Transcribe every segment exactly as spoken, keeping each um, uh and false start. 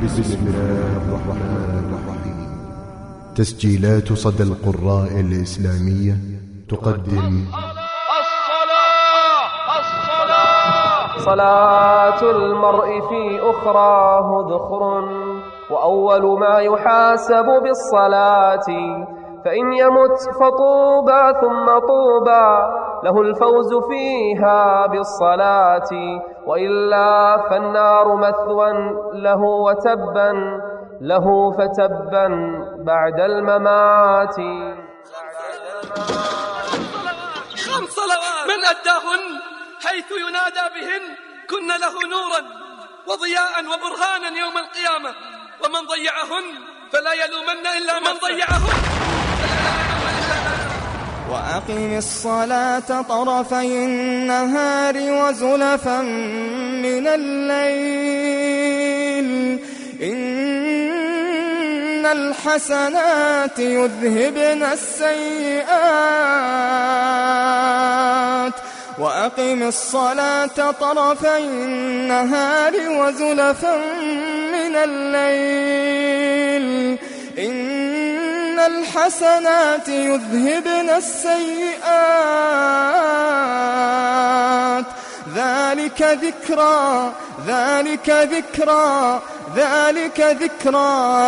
بسم الله الرحمن الرحيم. تسجيلات صدى القراء الإسلامية تقدم الصلاة الصلاة صلاة المرء في أخراه ذخر، وأول ما يحاسب بالصلاة، فإن يمت فطوبى ثم طوبى له الفوز فيها بالصلاة، وإلا فالنار مثوى له وتبا له فتبا بعد الممات. خمس صلوات من أداهن حيث ينادى بهن كن له نورا وضياء وبرهانا يوم القيامة، ومن ضيعهن فلا يلومن إلا من ضيعهن. وأقم الصلاة طرفي النهار وزلفا من الليل، إن الحسنات يذهبن السيئات. وأقم الصلاة طرفي النهار وزلفا من الليل، إن الحسنات يذهبن السيئات. ذلك ذكرى ذلك ذكرى ذلك ذكرى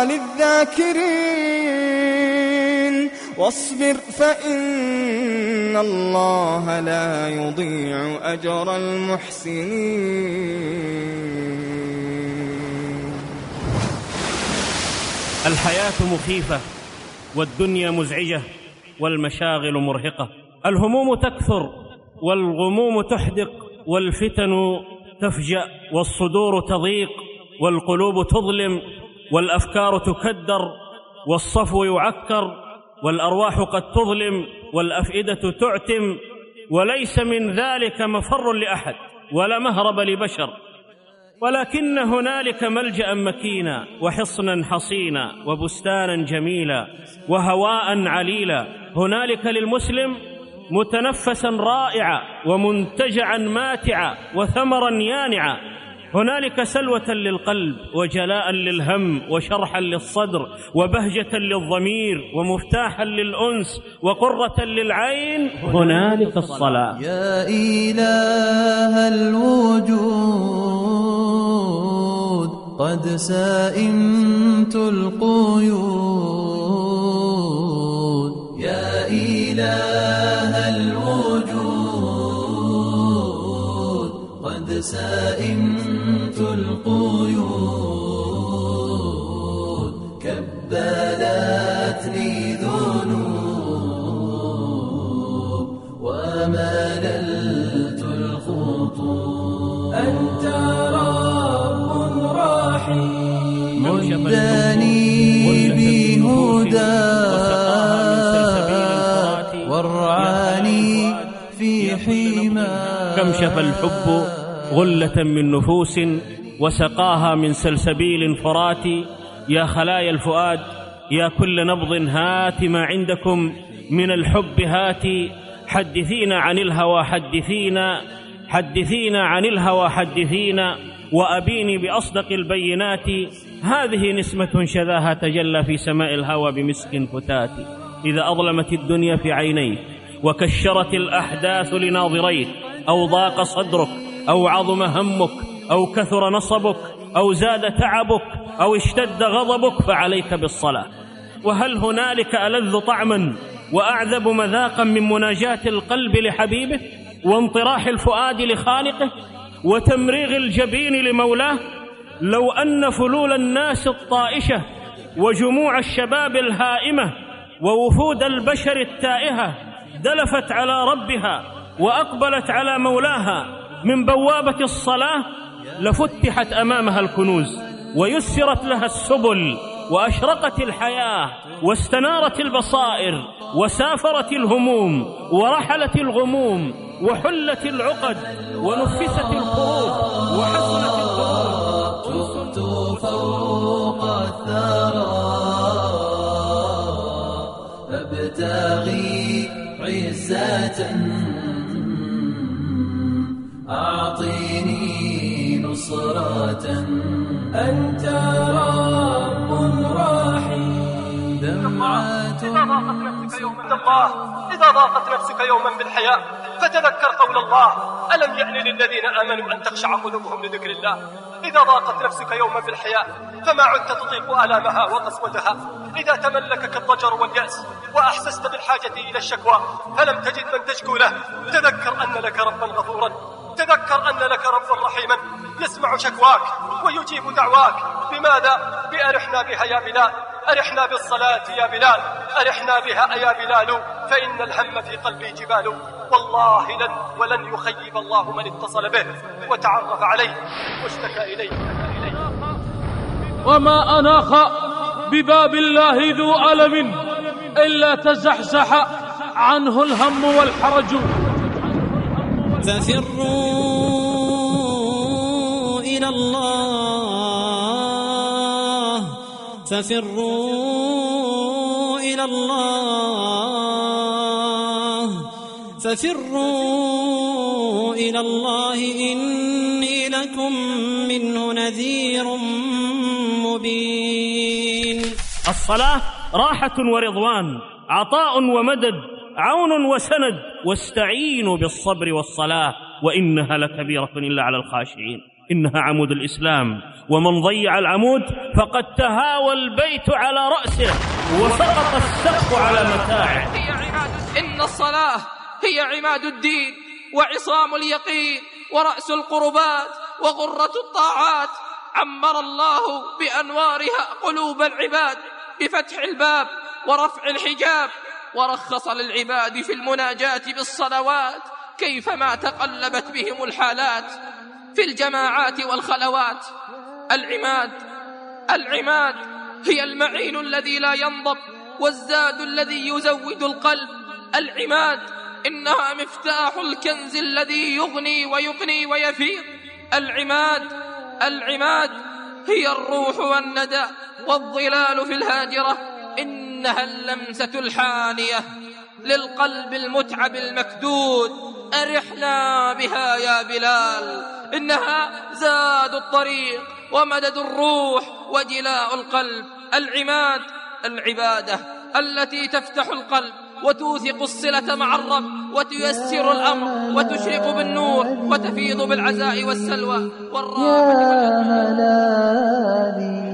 للذاكرين. واصبر فإن الله لا يضيع أجر المحسنين. الحياة مخيفة، والدنيا مزعجة، والمشاغل مرهقة. الهموم تكثر، والغموم تحدق، والفتن تفجأ، والصدور تضيق، والقلوب تظلم، والأفكار تكدر، والصفو يعكر، والأرواح قد تظلم، والأفئدة تعتم، وليس من ذلك مفر لأحد ولا مهرب لبشر، ولكن هنالك ملجأ مكينا، وحصنا حصينا، وبستانا جميلا، وهواء عليلا. هنالك للمسلم متنفسا رائعا، ومنتجعا ماتعا، وثمرا يانعا. هنالك سلوة للقلب، وجلاء للهم، وشرحا للصدر، وبهجة للضمير، ومفتاحا للأنس، وقرة للعين. هنالك الصلاة. يا إله الوجود قد سائمت القيود، يا إله الوجود قد سائمت القيود. كبلتني ذنوب ومللت الخطوب. أنت رب رحيم مدني بهداك، وارعاني في حماك. كم شفى الحب غلة من نفوس، وسقاها من سلسبيل فرات. يا خلايا الفؤاد، يا كل نبض هات ما عندكم من الحب هاتي. حدثينا عن الهوى حدثينا حدثينا عن الهوى حدثينا، وأبيني بأصدق البينات. هذه نسمة شذاها تجلى في سماء الهوى بمسك فتات. إذا أظلمت الدنيا في عينيك، وكشرت الأحداث لناظريك، أو ضاق صدرك، أو عظم همك، أو كثر نصبك، أو زاد تعبك، أو اشتد غضبك، فعليك بالصلاة. وهل هنالك ألذ طعما وأعذب مذاقا من مناجاة القلب لحبيبه، وانطراح الفؤاد لخالقه، وتمريغ الجبين لمولاه؟ لو أن فلول الناس الطائشة، وجموع الشباب الهائمة، ووفود البشر التائهة دلفت على ربها وأقبلت على مولاها من بوابة الصلاة، لفتحت أمامها الكنوز، ويسرت لها السبل، وأشرقت الحياة، واستنارت البصائر، وسافرت الهموم، ورحلت الغموم، وحلت العقد، ونفست الكروب، وحسنت الخروج. طفت فوق الثرى فابتغي عزة، أعطيني نصرة أنت رب رحيم دمعات الله إذا ضاقت نفسك يوما بالحياة فتذكر قول الله ألم يأن للذين آمنوا أن تخشع قلوبهم لذكر الله. إذا ضاقت نفسك يوما بالحياة فما عدت تطيق آلامها وقسوتها. إذا تملكك الضجر واليأس وأحسست بالحاجة إلى الشكوى فلم تجد من تشكو له، تذكر أن لك ربا غفورا، تذكر أن لك ربا رحيما يسمع شكواك ويجيب دعواك. بماذا؟ بأرحنا بها يا بلال، أرحنا بالصلاة يا بلال، أرحنا بها يا بلال، فإن الهم في قلبي جبال. والله لن ولن يخيب الله من اتصل به وتعرف عليه واشتكى إليه. وما أناخ بباب الله ذو ألم إلا تزحزح عنه الهم والحرج. ففروا إلى الله، ففروا إلى الله، ففروا إلى الله إني لكم منه نذير مبين. الصلاة راحة ورضوان، عطاء ومدد، عون وسند، واستعينوا بالصبر والصلاة وإنها لكبيرة إلا على الخاشعين. إنها عمود الإسلام، ومن ضيع العمود فقد تهاوى البيت على رأسه وسقط السقف على متاعه. هي عماد إن الصلاة هي عماد الدين وعصام اليقين ورأس القربات وغرة الطاعات. عمر الله بأنوارها قلوب العباد بفتح الباب ورفع الحجاب، ورخص للعباد في المناجاة بالصلوات كيفما تقلبت بهم الحالات في الجماعات والخلوات. العماد العماد هي المعين الذي لا ينضب والزاد الذي يزود القلب. العماد إنها مفتاح الكنز الذي يغني ويغني ويفيض. العماد العماد هي الروح والندى والظلال في الهاجرة. إنها اللمسة الحانية للقلب المتعب المكدود. أرحنا بها يا بلال، إنها زاد الطريق ومدد الروح وجلاء القلب. العماد العبادة التي تفتح القلب وتوثق الصلة مع الرب وتيسر الأمر وتشرق بالنور وتفيض بالعزاء والسلوى والراحة والهدى.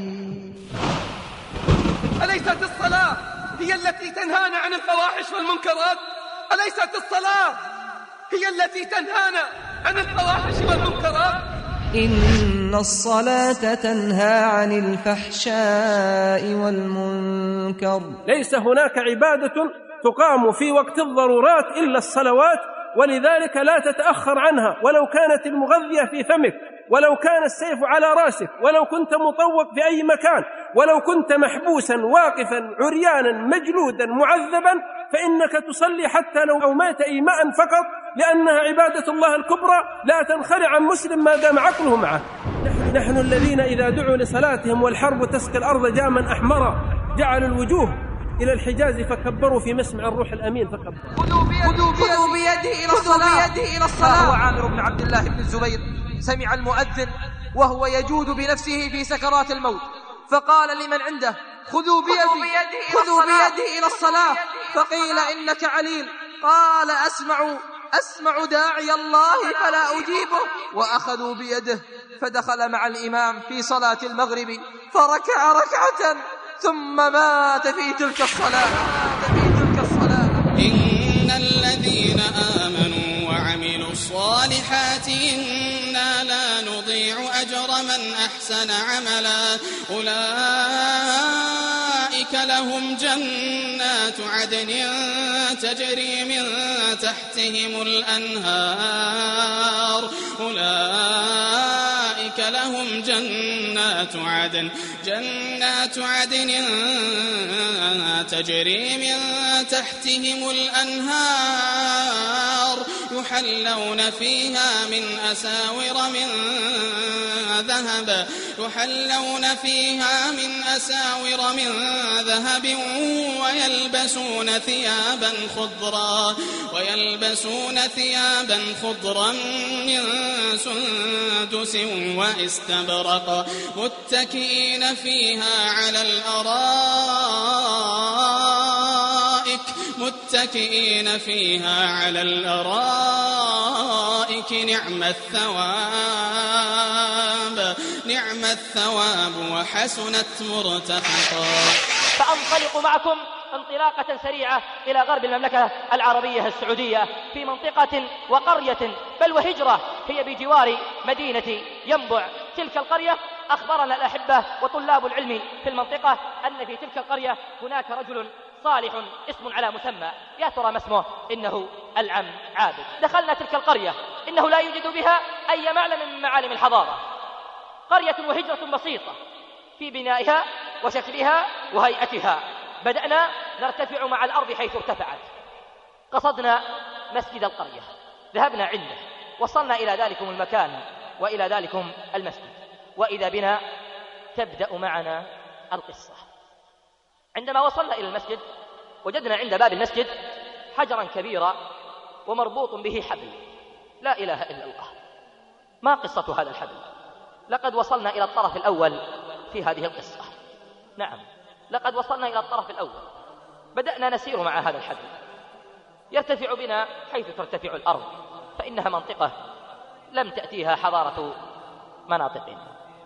أليست الصلاة هي التي تنهانا عن الفواحش والمنكرات؟ أليست الصلاة هي التي تنهانا عن الفواحش والمنكرات؟ إن الصلاة تنهى عن الفحشاء والمنكر. ليس هناك عبادة تقام في وقت الضرورات إلا الصلوات، ولذلك لا تتأخر عنها ولو كانت المغذية في فمك، ولو كان السيف على رأسك، ولو كنت مطوق في أي مكان، ولو كنت محبوسا واقفا عريانا مجلودا معذبا، فإنك تصلي حتى لو أوميت إيماء فقط، لأنها عبادة الله الكبرى لا تنخرع عن مسلم ما دام عقله معه. نحن الذين إذا دعوا لصلاتهم والحرب تسقي الأرض جاما أحمرا جعلوا الوجوه إلى الحجاز فكبروا في مسمع الروح الأمين فكبروا. خذوا بيده إلى الصلاة. وهو عامر بن عبد الله بن الزبير سمع المؤذن وهو يجود بنفسه في سكرات الموت، فقال لمن عنده: خذوا بيدي خذوا بيدي إلى الصلاة. فقيل: إنك عليل. قال: أسمع أسمع داعي الله فلا أجيبه. وأخذوا بيده فدخل مع الإمام في صلاة المغرب فركع ركعة ثم مات في تلك الصلاة. إن الذين آمنوا وعملوا الصالحات إنا لا نضيع أجر من أحسن عملا. أولئك لهم جنات عدن تجري من تحتهم الأنهار أولئك لهم جنات عدن جنات عدن تجري من تحتهم الأنهار يحلون فيها من أساور من ذهب يحلون فيها من أساور من ذهب ويلبسون ثيابا خضرا ويلبسون ثيابا خضرا من سندس واستبرق متكئين فيها على الأرائك متكئين فيها على الأرائك نعم الثواب نعم الثواب وحسنت مرتفقا. سأنطلق معكم انطلاقة سريعة إلى غرب المملكة العربية السعودية في منطقة وقرية بل وهجرة هي بجوار مدينة ينبع. تلك القرية أخبرنا الأحبة وطلاب العلم في المنطقة أن في تلك القرية هناك رجل صالح اسم على مسمى، يا ترى ما اسمه؟ إنه العم عابد. دخلنا تلك القرية، إنه لا يوجد بها أي معلم من معالم الحضارة، قرية وهجرة بسيطة في بنائها وشكلها وهيئتها. بدأنا نرتفع مع الأرض حيث ارتفعت، قصدنا مسجد القرية، ذهبنا عنده، وصلنا إلى ذلكم المكان وإلى ذلكم المسجد، وإذا بنا تبدأ معنا القصة. عندما وصلنا إلى المسجد وجدنا عند باب المسجد حجرا كبيرا ومربوط به حبل، لا إله إلا الله. ما قصة هذا الحبل؟ لقد وصلنا إلى الطرف الأول في هذه القصة. نعم، لقد وصلنا إلى الطرف الأول. بدأنا نسير مع هذا الحبل، يرتفع بنا حيث ترتفع الأرض، فإنها منطقة لم تأتيها حضارة مناطقنا.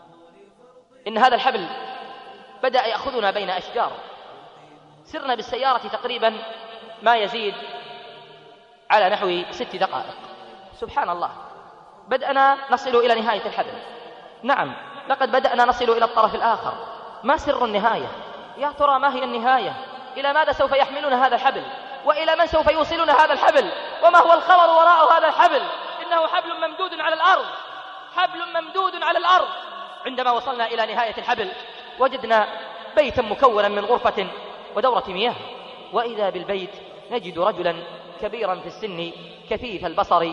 إن هذا الحبل بدأ يأخذنا بين أشجار. سرنا بالسيارة تقريبا ما يزيد على نحو ست دقائق. سبحان الله، بدأنا نصل إلى نهاية الحبل. نعم، لقد بدأنا نصل إلى الطرف الآخر. ما سر النهاية؟ يا ترى ما هي النهاية؟ إلى ماذا سوف يحملنا هذا الحبل؟ وإلى من سوف يوصلنا هذا الحبل؟ وما هو الخبر وراء هذا الحبل؟ إنه حبل ممدود على الأرض، حبل ممدود على الأرض. عندما وصلنا إلى نهاية الحبل وجدنا بيتا مكونا من غرفة ودورة مياه، وإذا بالبيت نجد رجلا كبيرا في السن كثيف البصر،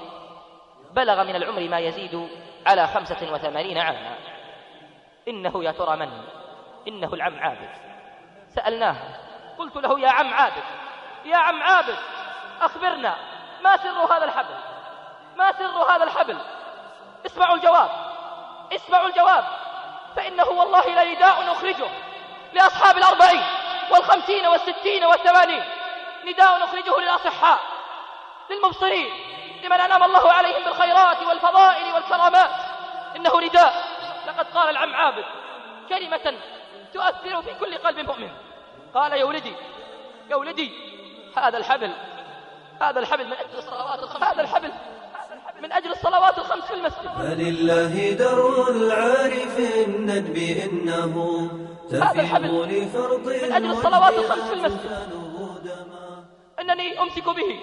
بلغ من العمر ما يزيد على خمسة وثمانين عاما. إنه يا ترى من؟ إنه العم عابد. سألناه، قلت له: يا عم عابد، يا عم عابد، أخبرنا ما سر هذا الحبل؟ ما سر هذا الحبل؟ اسمعوا الجواب، اسمعوا الجواب، فإنه والله لنداء نخرجه لأصحاب الأربعين والخمسين والستين والثمانين، نداء نخرجه للأصحاء، للمبصرين، لمن أنعم الله عليهم بالخيرات والفضائل والكرامات. إنه نداء. لقد قال العم عابد كلمة تؤثر في كل قلب مؤمن. قال: يا ولدي، يا ولدي، هذا الحبل، هذا الحبل من أجل الصلوات الخمس، هذا الحبل من أجل الصلوات الخمس في المسجد. فلله در العارف الندب إنه هذا الحبل من أجل الصلوات الخمس في المسجد. إنني أمسك به،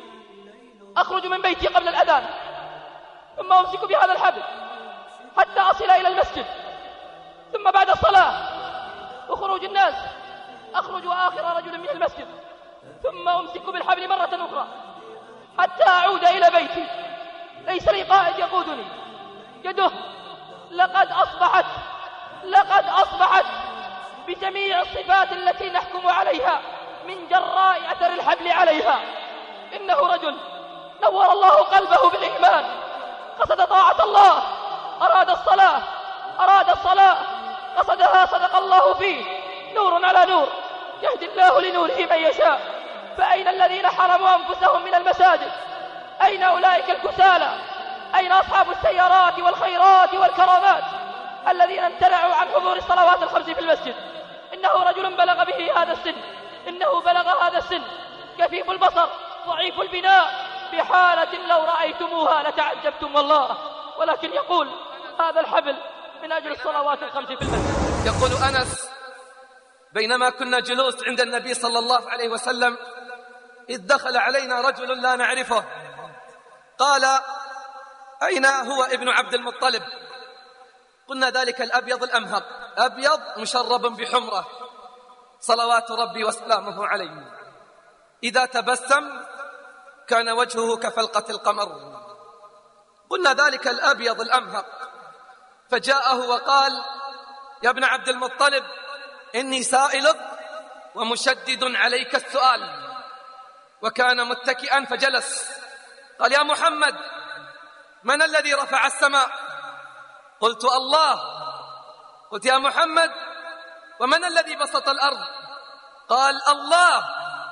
أخرج من بيتي قبل الأذان، ثم أمسك بهذا الحبل حتى أصل إلى المسجد، ثم بعد الصلاة وخروج الناس أخرج آخر رجل من المسجد، ثم أمسك بالحبل مرة أخرى حتى أعود إلى بيتي. ليس لي قائد يقودني، يده لقد أصبحت لقد أصبحت بجميع الصفات التي نحكم عليها من جراء أثر الحبل عليها. إنه رجل نور الله قلبه بالإيمان، قصد طاعة الله، أراد الصلاة أراد الصلاة قصدها، صدق الله فيه. نور على نور، يهدي الله لنوره من يشاء. فأين الذين حرموا أنفسهم من المساجد؟ أين أولئك الكسالى؟ أين أصحاب السيارات والخيرات والكرامات الذين امتنعوا عن حضور الصلوات الخمس في المسجد؟ إنه رجل بلغ به هذا السن، إنه بلغ هذا السن كفيف البصر ضعيف البناء، بحالة لو رأيتموها لتعجبتم والله. ولكن يقول: هذا الحبل من أجل الصلوات الخمس في المسجد. يقول أنس: بينما كنا جلوس عند النبي صلى الله عليه وسلم إذ دخل علينا رجل لا نعرفه، قال: أين هو ابن عبد المطلب؟ قلنا: ذلك الأبيض الأمهر، أبيض مشرب بحمرة، صلوات ربي وسلامه عليه، إذا تبسم وكان وجهه كفلقة القمر. قلنا ذلك الأبيض الأمهق، فجاءه وقال: يا ابن عبد المطلب، إني سائلك ومشدد عليك السؤال. وكان متكئا فجلس. قال: يا محمد، من الذي رفع السماء؟ قلت: الله. قلت: يا محمد، ومن الذي بسط الأرض؟ قال: الله.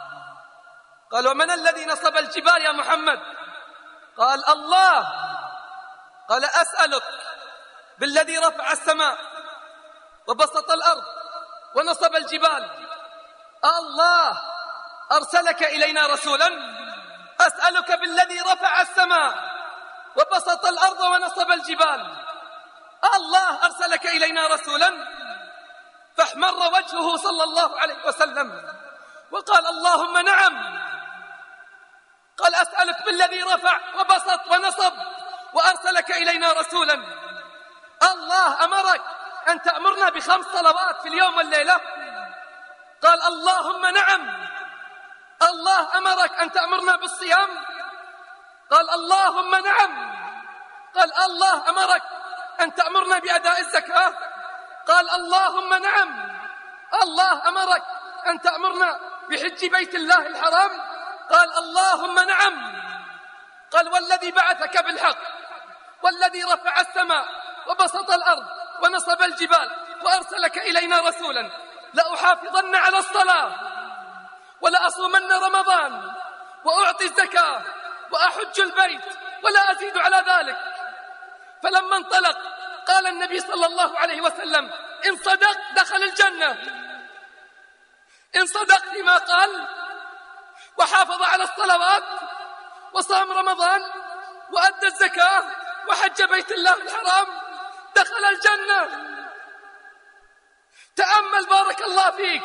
قال: ومن الذي نصب الجبال يا محمد؟ قال: الله. قال: أسألك بالذي رفع السماء وبسط الأرض ونصب الجبال، الله أرسلك إلينا رسولا؟ أسألك بالذي رفع السماء وبسط الأرض ونصب الجبال، الله أرسلك إلينا رسولا؟ فاحمر وجهه صلى الله عليه وسلم وقال: اللهم نعم. قال: أسألك بالذي رفع وبسط ونصب وأرسلك إلينا رسولا، الله أمرك أن تأمرنا بخمس صلوات في اليوم والليلة؟ قال: اللهم نعم. الله أمرك أن تأمرنا بالصيام؟ قال: اللهم نعم. قال: الله أمرك أن تأمرنا بأداء الزكاة؟ قال: اللهم نعم. الله أمرك أن تأمرنا بحج بيت الله الحرام؟ قال: اللهم نعم. قال: والذي بعثك بالحق والذي رفع السماء وبسط الأرض ونصب الجبال وأرسلك إلينا رسولا، لأحافظن على الصلاة ولأصومن رمضان وأعطي الزكاة وأحج البيت ولا أزيد على ذلك. فلما انطلق قال النبي صلى الله عليه وسلم: إن صدق دخل الجنة، إن صدق فيما قال وحافظ على الصلوات وصام رمضان وأدى الزكاة وحج بيت الله الحرام دخل الجنة. تأمل بارك الله فيك،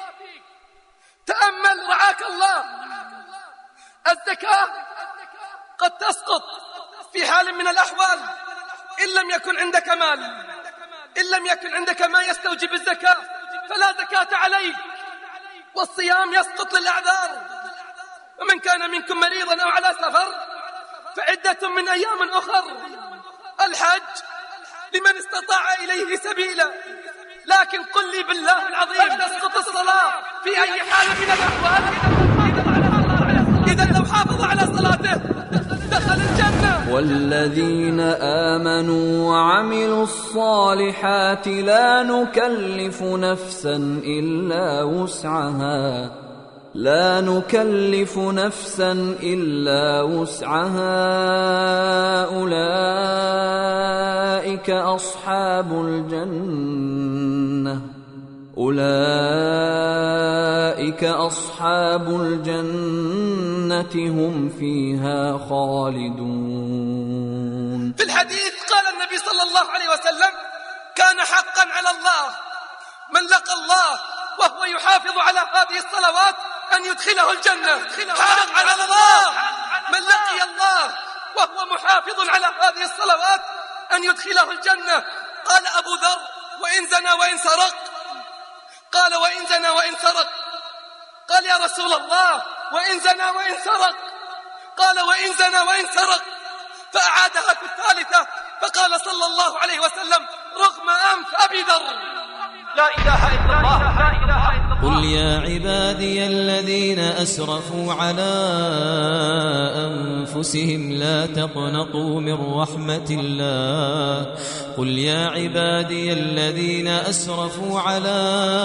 تأمل رعاك الله. الزكاة قد تسقط في حال من الأحوال إن لم يكن عندك مال، إن لم يكن عندك ما يستوجب الزكاة فلا زكاة عليك. والصيام يسقط للأعذار، ومن كان منكم مريضا أو على سفر فعدة من أيام أخر. الحج لمن استطاع إليه سبيلا. لكن قل لي بالله العظيم، تسقط الصلاة في أي حال من الأحوال؟ إذا لو حافظ على صلاته دخل الجنة. والذين آمنوا وعملوا الصالحات لا نكلف نفسا إلا وسعها لا نكلف نفسا إلا وسعها أولئك أصحاب الجنة أولئك أصحاب الجنة هم فيها خالدون. في الحديث قال النبي صلى الله عليه وسلم: كان حقا على الله من لقى الله وهو يحافظ على هذه الصلوات أن يدخله الجنة. حقا على الله من لقي الله وهو محافظ على هذه الصلوات أن يدخله الجنة. قال أبو ذر: وإن زنى وإن سرق؟ قال: وإن زنى وإن سرق. قال: يا رسول الله، وإن زنى وإن سرق؟ قال: وإن زنى وإن سرق. فأعادها في الثالثة فقال صلى الله عليه وسلم: رغم أنف أبي ذر. لا إله إلا الله، لا إله إلا الله. قل يا عبادي الذين أسرفوا على أنفسهم لا تقنطوا من رحمة الله قل يا عبادي الذين أسرفوا على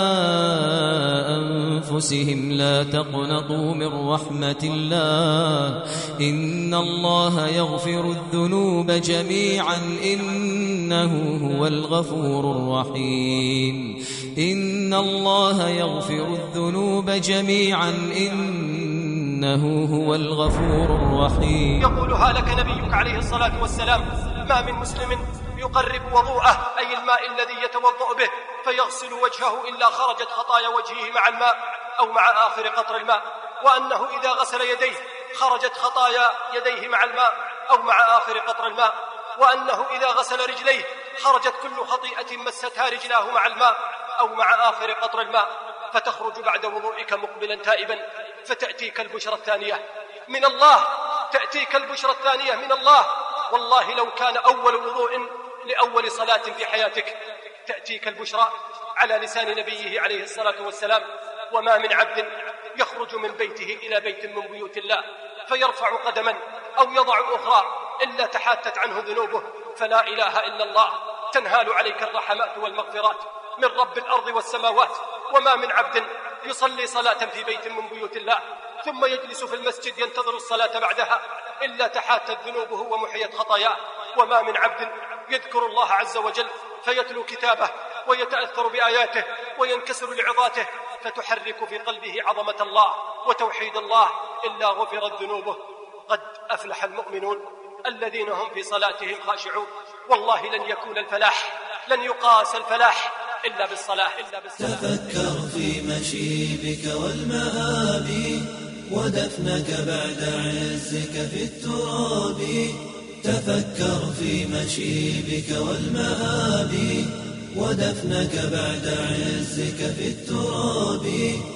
أنفسهم لا تقنطوا من رحمة الله إن الله يغفر الذنوب جميعا إنه هو الغفور الرحيم إن الله يغفر الذنوب جميعا إنه هو الغفور الرحيم. يقولها لك نبيك عليه الصلاة والسلام: ما من مسلم يقرب وضوءه أي الماء الذي يتوضأ به فيغسل وجهه إلا خرجت خطايا وجهه مع الماء أو مع آخر قطر الماء، وأنه إذا غسل يديه خرجت خطايا يديه مع الماء أو مع آخر قطر الماء، وأنه إذا غسل رجليه خرجت كل خطيئة مستها رجلاه مع الماء أو مع آخر قطر الماء، فتخرج بعد وضوئك مقبلا تائبا فتأتيك البشرى الثانية من الله تأتيك البشرى الثانية من الله. والله لو كان أول وضوء لأول صلاة في حياتك تأتيك البشرى على لسان نبيه عليه الصلاة والسلام: وما من عبد يخرج من بيته إلى بيت من بيوت الله فيرفع قدما أو يضع أخرى إلا تحاتت عنه ذنوبه، فلا إله إلا الله تنهال عليك الرحمات والمغفرات من رب الأرض والسماوات. وما من عبد يصلي صلاة في بيت من بيوت الله ثم يجلس في المسجد ينتظر الصلاة بعدها إلا تحاتت ذنوبه ومحيت خطاياه. وما من عبد يذكر الله عز وجل فيتلو كتابه ويتأثر بآياته وينكسر لعظاته فتحرك في قلبه عظمة الله وتوحيد الله إلا غفرت ذنوبه. قد أفلح المؤمنون الذين هم في صلاتهم خاشعون. والله لن يكون الفلاح، لن يقاس الفلاح إلا بالصلاة. إلا بالصلاة. تفكر في مشيبك والمآب ودفنك بعد عزك في التراب. تفكر في مشيبك والمآب ودفنك بعد عزك في التراب.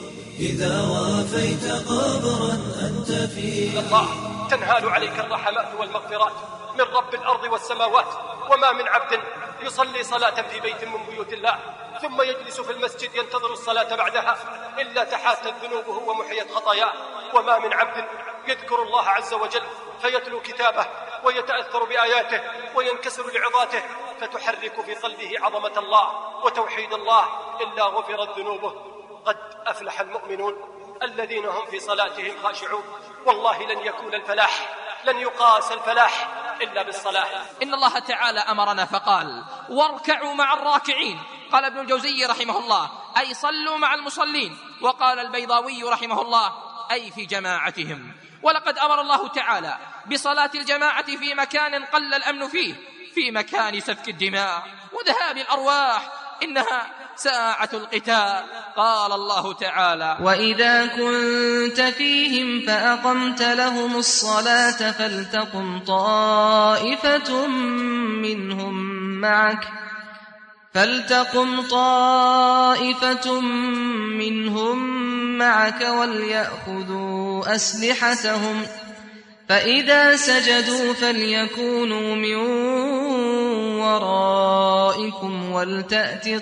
إذا وافيت قبرا أنت فيه الله تنهال عليك الرحمات والمغفرات من رب الأرض والسماوات. وما من عبد يصلي صلاة في بيت من بيوت الله ثم يجلس في المسجد ينتظر الصلاة بعدها إلا تحاتت ذنوبه ومحيت خطاياه. وما من عبد يذكر الله عز وجل فيتلو كتابه ويتأثر بآياته وينكسر لعظاته فتحرك في قلبه عظمة الله وتوحيد الله إلا غفرت ذنوبه. قد أفلح المؤمنون الذين هم في صلاتهم خاشعون. والله لن يكون الفلاح، لن يقاس الفلاح إلا بالصلاة. إن الله تعالى أمرنا فقال: واركعوا مع الراكعين. قال ابن الجوزي رحمه الله: أي صلوا مع المصلين. وقال البيضاوي رحمه الله: أي في جماعتهم. ولقد أمر الله تعالى بصلاة الجماعة في مكان قل الأمن فيه، في مكان سفك الدماء وذهاب الأرواح، إنها ساعة القتال. قال الله تعالى: وإذا كنت فيهم فأقمت لهم الصلاة فلتقم طائفة منهم معك فلتقم طائفة منهم معك وليأخذوا أسلحتهم فإذا سجدوا فليكونوا من ورائكم ولتأت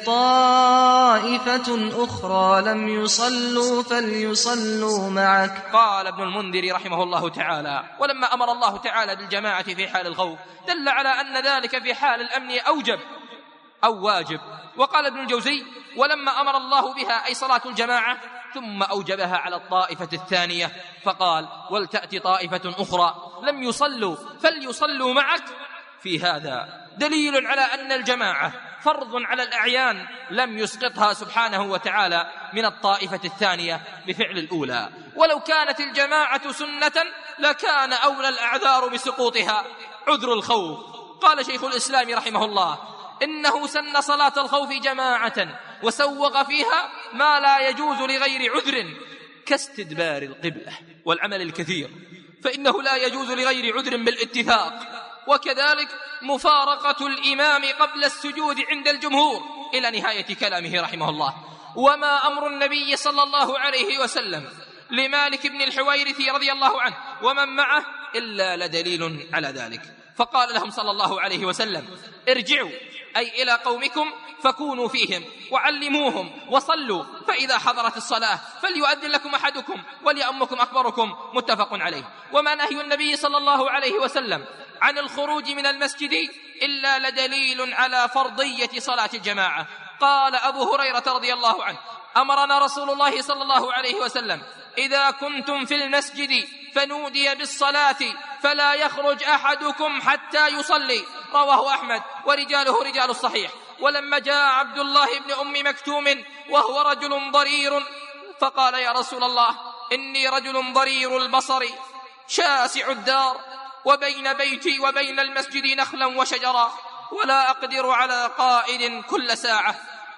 طائفة أخرى لم يصلوا فليصلوا معك. قال ابن المنذر رحمه الله تعالى: ولما أمر الله تعالى بالجماعة في حال الخوف دل على أن ذلك في حال الأمن أوجب أو واجب. وقال ابن الجوزي: ولما أمر الله بها أي صلاة الجماعة ثم أوجبها على الطائفة الثانية فقال: ولتأتي طائفة أخرى لم يصلوا فليصلوا معك. في هذا دليل على أن الجماعة فرض على الأعيان لم يسقطها سبحانه وتعالى من الطائفة الثانية بفعل الأولى. ولو كانت الجماعة سنة لكان أولى الأعذار بسقوطها عذر الخوف. قال شيخ الإسلام رحمه الله: إنه سن صلاة الخوف جماعة وسوغ فيها ما لا يجوز لغير عذر كاستدبار القبلة والعمل الكثير، فإنه لا يجوز لغير عذر بالاتفاق. وكذلك مفارقة الإمام قبل السجود عند الجمهور إلى نهاية كلامه رحمه الله. وما أمر النبي صلى الله عليه وسلم لمالك بن الحويرث رضي الله عنه ومن معه إلا لدليل على ذلك. فقال لهم صلى الله عليه وسلم: ارجعوا أي إلى قومكم فكونوا فيهم وعلموهم وصلوا، فإذا حضرت الصلاة فليؤذن لكم أحدكم وليأمكم أكبركم. متفق عليه. وما نهي النبي صلى الله عليه وسلم عن الخروج من المسجد إلا لدليل على فرضية صلاة الجماعة. قال أبو هريرة رضي الله عنه: أمرنا رسول الله صلى الله عليه وسلم: إذا كنتم في المسجد فنودي بالصلاة فلا يخرج أحدكم حتى يصلي. رواه أحمد ورجاله رجال الصحيح. ولما جاء عبد الله بن أم مكتوم وهو رجل ضرير فقال: يا رسول الله، إني رجل ضرير البصر شاسع الدار وبين بيتي وبين المسجد نخلا وشجرا ولا أقدر على قائد كل ساعة،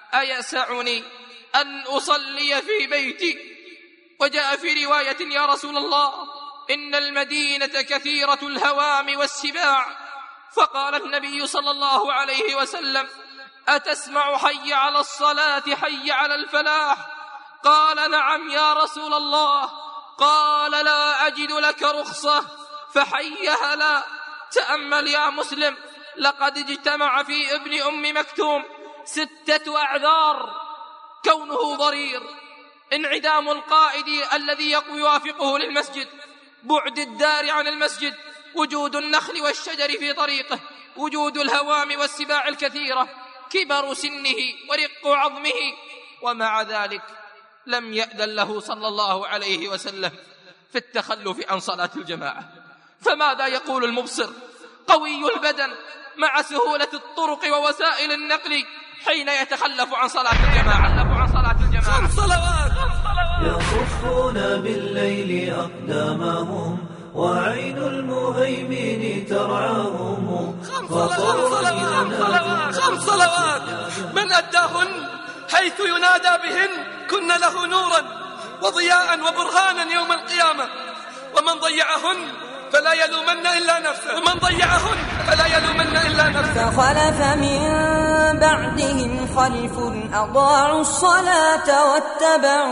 أيسعني أن أصلي في بيتي؟ وجاء في رواية: يا رسول الله، إن المدينة كثيرة الهوام والسباع. فقال النبي صلى الله عليه وسلم: أتسمع حي على الصلاة حي على الفلاح؟ قال: نعم يا رسول الله. قال: لا أجد لك رخصة فحي هلا. تأمل يا مسلم، لقد اجتمع في ابن أم مكتوم ستة أعذار: كونه ضرير، انعدام القائد الذي يوافقه للمسجد، بعد الدار عن المسجد، وجود النخل والشجر في طريقه، وجود الهوام والسباع الكثيرة، كبر سنه ورق عظمه. ومع ذلك لم يأذن له صلى الله عليه وسلم في التخلف عن صلاة الجماعة. فماذا يقول المبصر قوي البدن مع سهولة الطرق ووسائل النقل حين يتخلف عن صلاة الجماعة؟ خمس صلوات يصفون بالليل أقدامهم وعين المهيمن ترعاهم. خمس صلوات خمس صلوات من أداهن حيث ينادى بهن كن له نورا وضياء وبرهانا يوم القيامة. ومن ضيعهن فلا يلومن إلا نفسه ومن ضيعهن فلا يلومن إلا نفسه. فخلف من بعدهم خلف أضاعوا الصلاة واتبعوا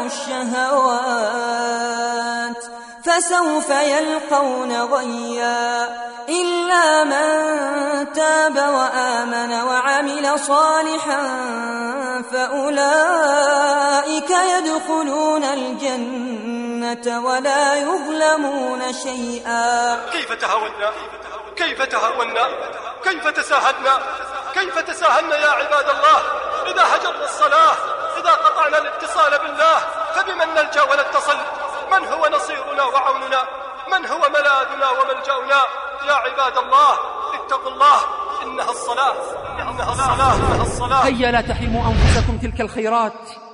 الشهوات فسوف يلقون غيا إلا من تاب وآمن وعمل صالحا فأولئك يدخلون الجنة ولا يظلمون شيئا. كيف تهاونا كيف تهاونا كيف تساهدنا كيف تساهلنا يا عباد الله. إذا هجرنا الصلاة، إذا قطعنا الاتصال بالله، فبمن نلجأ ونتصل؟ من هو نصيرنا وعوننا؟ من هو ملاذنا وملجأنا؟ يا عباد الله اتقوا الله، إنها الصلاة إنها الصلاة إنها الصلاة. هيا لا تحرموا أنفسكم تلك الخيرات،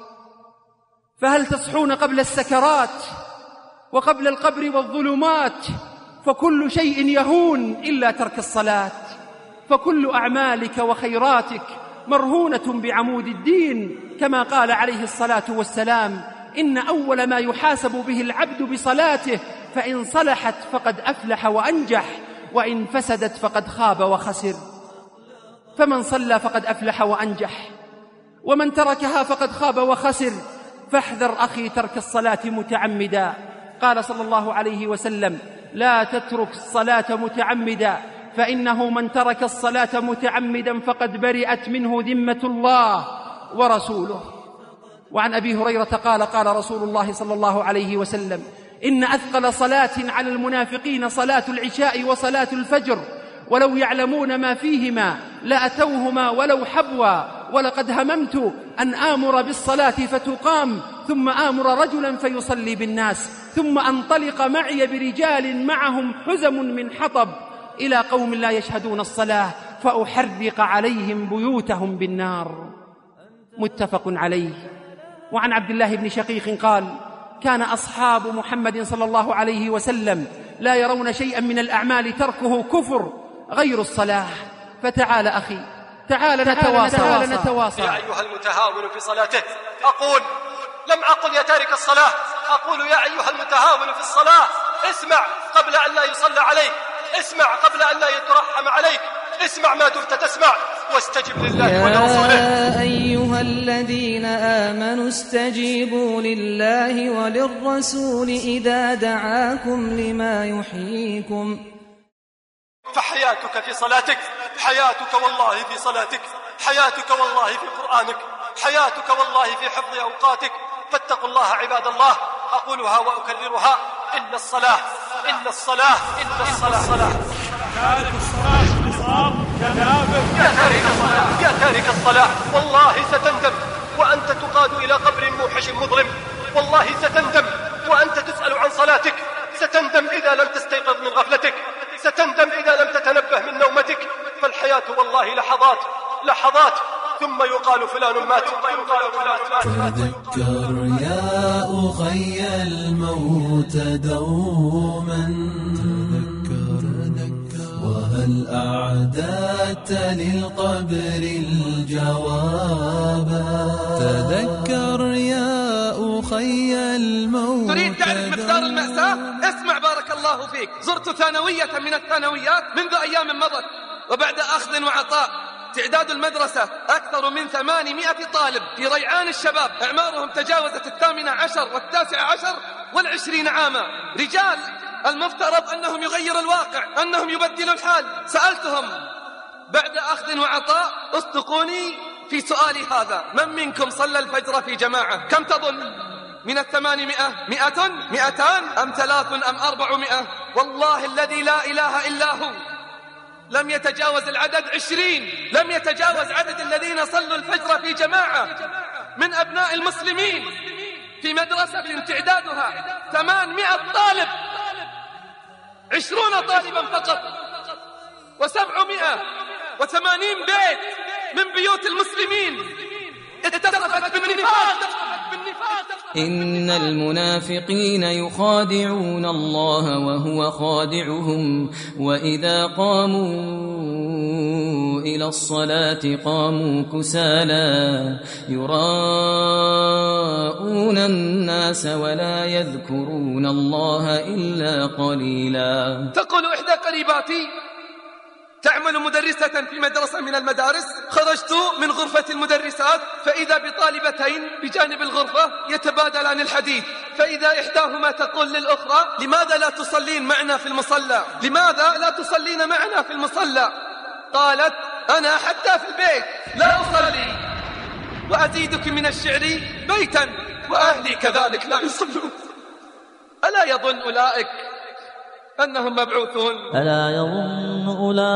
فهل تصحون قبل السكرات وقبل القبر والظلمات؟ فكل شيء يهون إلا ترك الصلاة، فكل أعمالك وخيراتك مرهونة بعمود الدين، كما قال عليه الصلاة والسلام: إن أول ما يحاسب به العبد بصلاته، فإن صلحت فقد أفلح وأنجح، وإن فسدت فقد خاب وخسر. فمن صلى فقد أفلح وأنجح، ومن تركها فقد خاب وخسر. فاحذر أخي ترك الصلاة متعمدا. قال صلى الله عليه وسلم: لا تترك الصلاة متعمدا، فإنه من ترك الصلاة متعمدا فقد برئت منه ذمة الله ورسوله. وعن أبي هريرة قال: قال رسول الله صلى الله عليه وسلم: إن أثقل صلاة على المنافقين صلاة العشاء وصلاة الفجر، ولو يعلمون ما فيهما لأتوهما ولو حبوا، ولقد هممت أن آمر بالصلاة فتقام، ثم آمر رجلا فيصلي بالناس، ثم أنطلق معي برجال معهم حزم من حطب إلى قوم لا يشهدون الصلاة فأحرق عليهم بيوتهم بالنار. متفق عليه. وعن عبد الله بن شقيق قال: كان أصحاب محمد صلى الله عليه وسلم لا يرون شيئا من الأعمال تركه كفر غير الصلاة. فتعال أخي، تعال نتواصى, تعال نتواصى. يا أيها المتهاون في صلاته، أقول لم أقل يا تارك الصلاة، أقول يا أيها المتهاون في الصلاة، اسمع قبل أن لا يصلى عليك، اسمع قبل أن لا يترحم عليك، اسمع ما دمت تسمع، واستجب لله ولرسوله. يا أيها الذين آمنوا استجيبوا لله وللرسول إذا دعاكم لما يحييكم. فحياتك في صلاتك، حياتك والله في صلاتك، حياتك والله في قرآنك، حياتك والله في حفظ أوقاتك. فاتقوا الله عباد الله، أقولها وأكررها: إن الصلاة إن الصلاة إن الصلاة. تارك الصلاة باختصار كذابك. يا تارك الصلاة يا تارك الصلاة، والله ستندم وأنت تقاد إلى قبر موحش مظلم، والله ستندم وأنت تسأل عن صلاتك، ستندم إذا لم تستيقظ من غفلتك، ستندم إذا لم تتنبه من نومتك. فالحياة والله لحظات لحظات، ثم يقال فلان مات. تذكر يا أخي الموت دوما، وهل أعددت للقبر الجوابا؟ تذكر يا أخي الموت. تريد تعرف مقدار المأساة؟ اسمع بارك الله فيك. زرت ثانوية من الثانويات منذ أيام مضت، وبعد أخذ وعطاء تعداد المدرسة أكثر من ثمانمائة طالب في ريعان الشباب أعمارهم تجاوزت الثامنة عشر والتاسع عشر والعشرين عاما، رجال المفترض أنهم يغيروا الواقع، أنهم يبدلوا الحال. سألتهم بعد أخذ وعطاء، اصدقوني في سؤالي هذا: من منكم صلى الفجر في جماعة؟ كم تظن؟ من الثمانمائة مئة مئتان أم ثلاث أم أربعمائة؟ والله الذي لا إله إلا هو لم يتجاوز العدد عشرين، لم يتجاوز عدد الذين صلوا الفجر في جماعة من أبناء المسلمين في مدرسة تعدادها ثمانمائة طالب، عشرون طالبا فقط، وسبعمائة وثمانين بيت من بيوت المسلمين اتصفت بالنفاق. إن المنافقين يخادعون الله وهو خادعهم وإذا قاموا إلى الصلاة قاموا كسالى يراءون الناس ولا يذكرون الله إلا قليلا. تقول إحدى قريباتي تعمل مدرسة في مدرسة من المدارس: خرجت من غرفة المدرسات فإذا بطالبتين بجانب الغرفة يتبادلان الحديث، فإذا إحداهما تقول للأخرى: لماذا لا تصلين معنا في المصلى؟ لماذا لا تصلين معنا في المصلى؟ قالت: أنا حتى في البيت لا أصلي، وأزيدك من الشعر بيتا وأهلي كذلك لا يصلون. ألا يظن أولئك أنهم مبعوثون؟ ألا يظن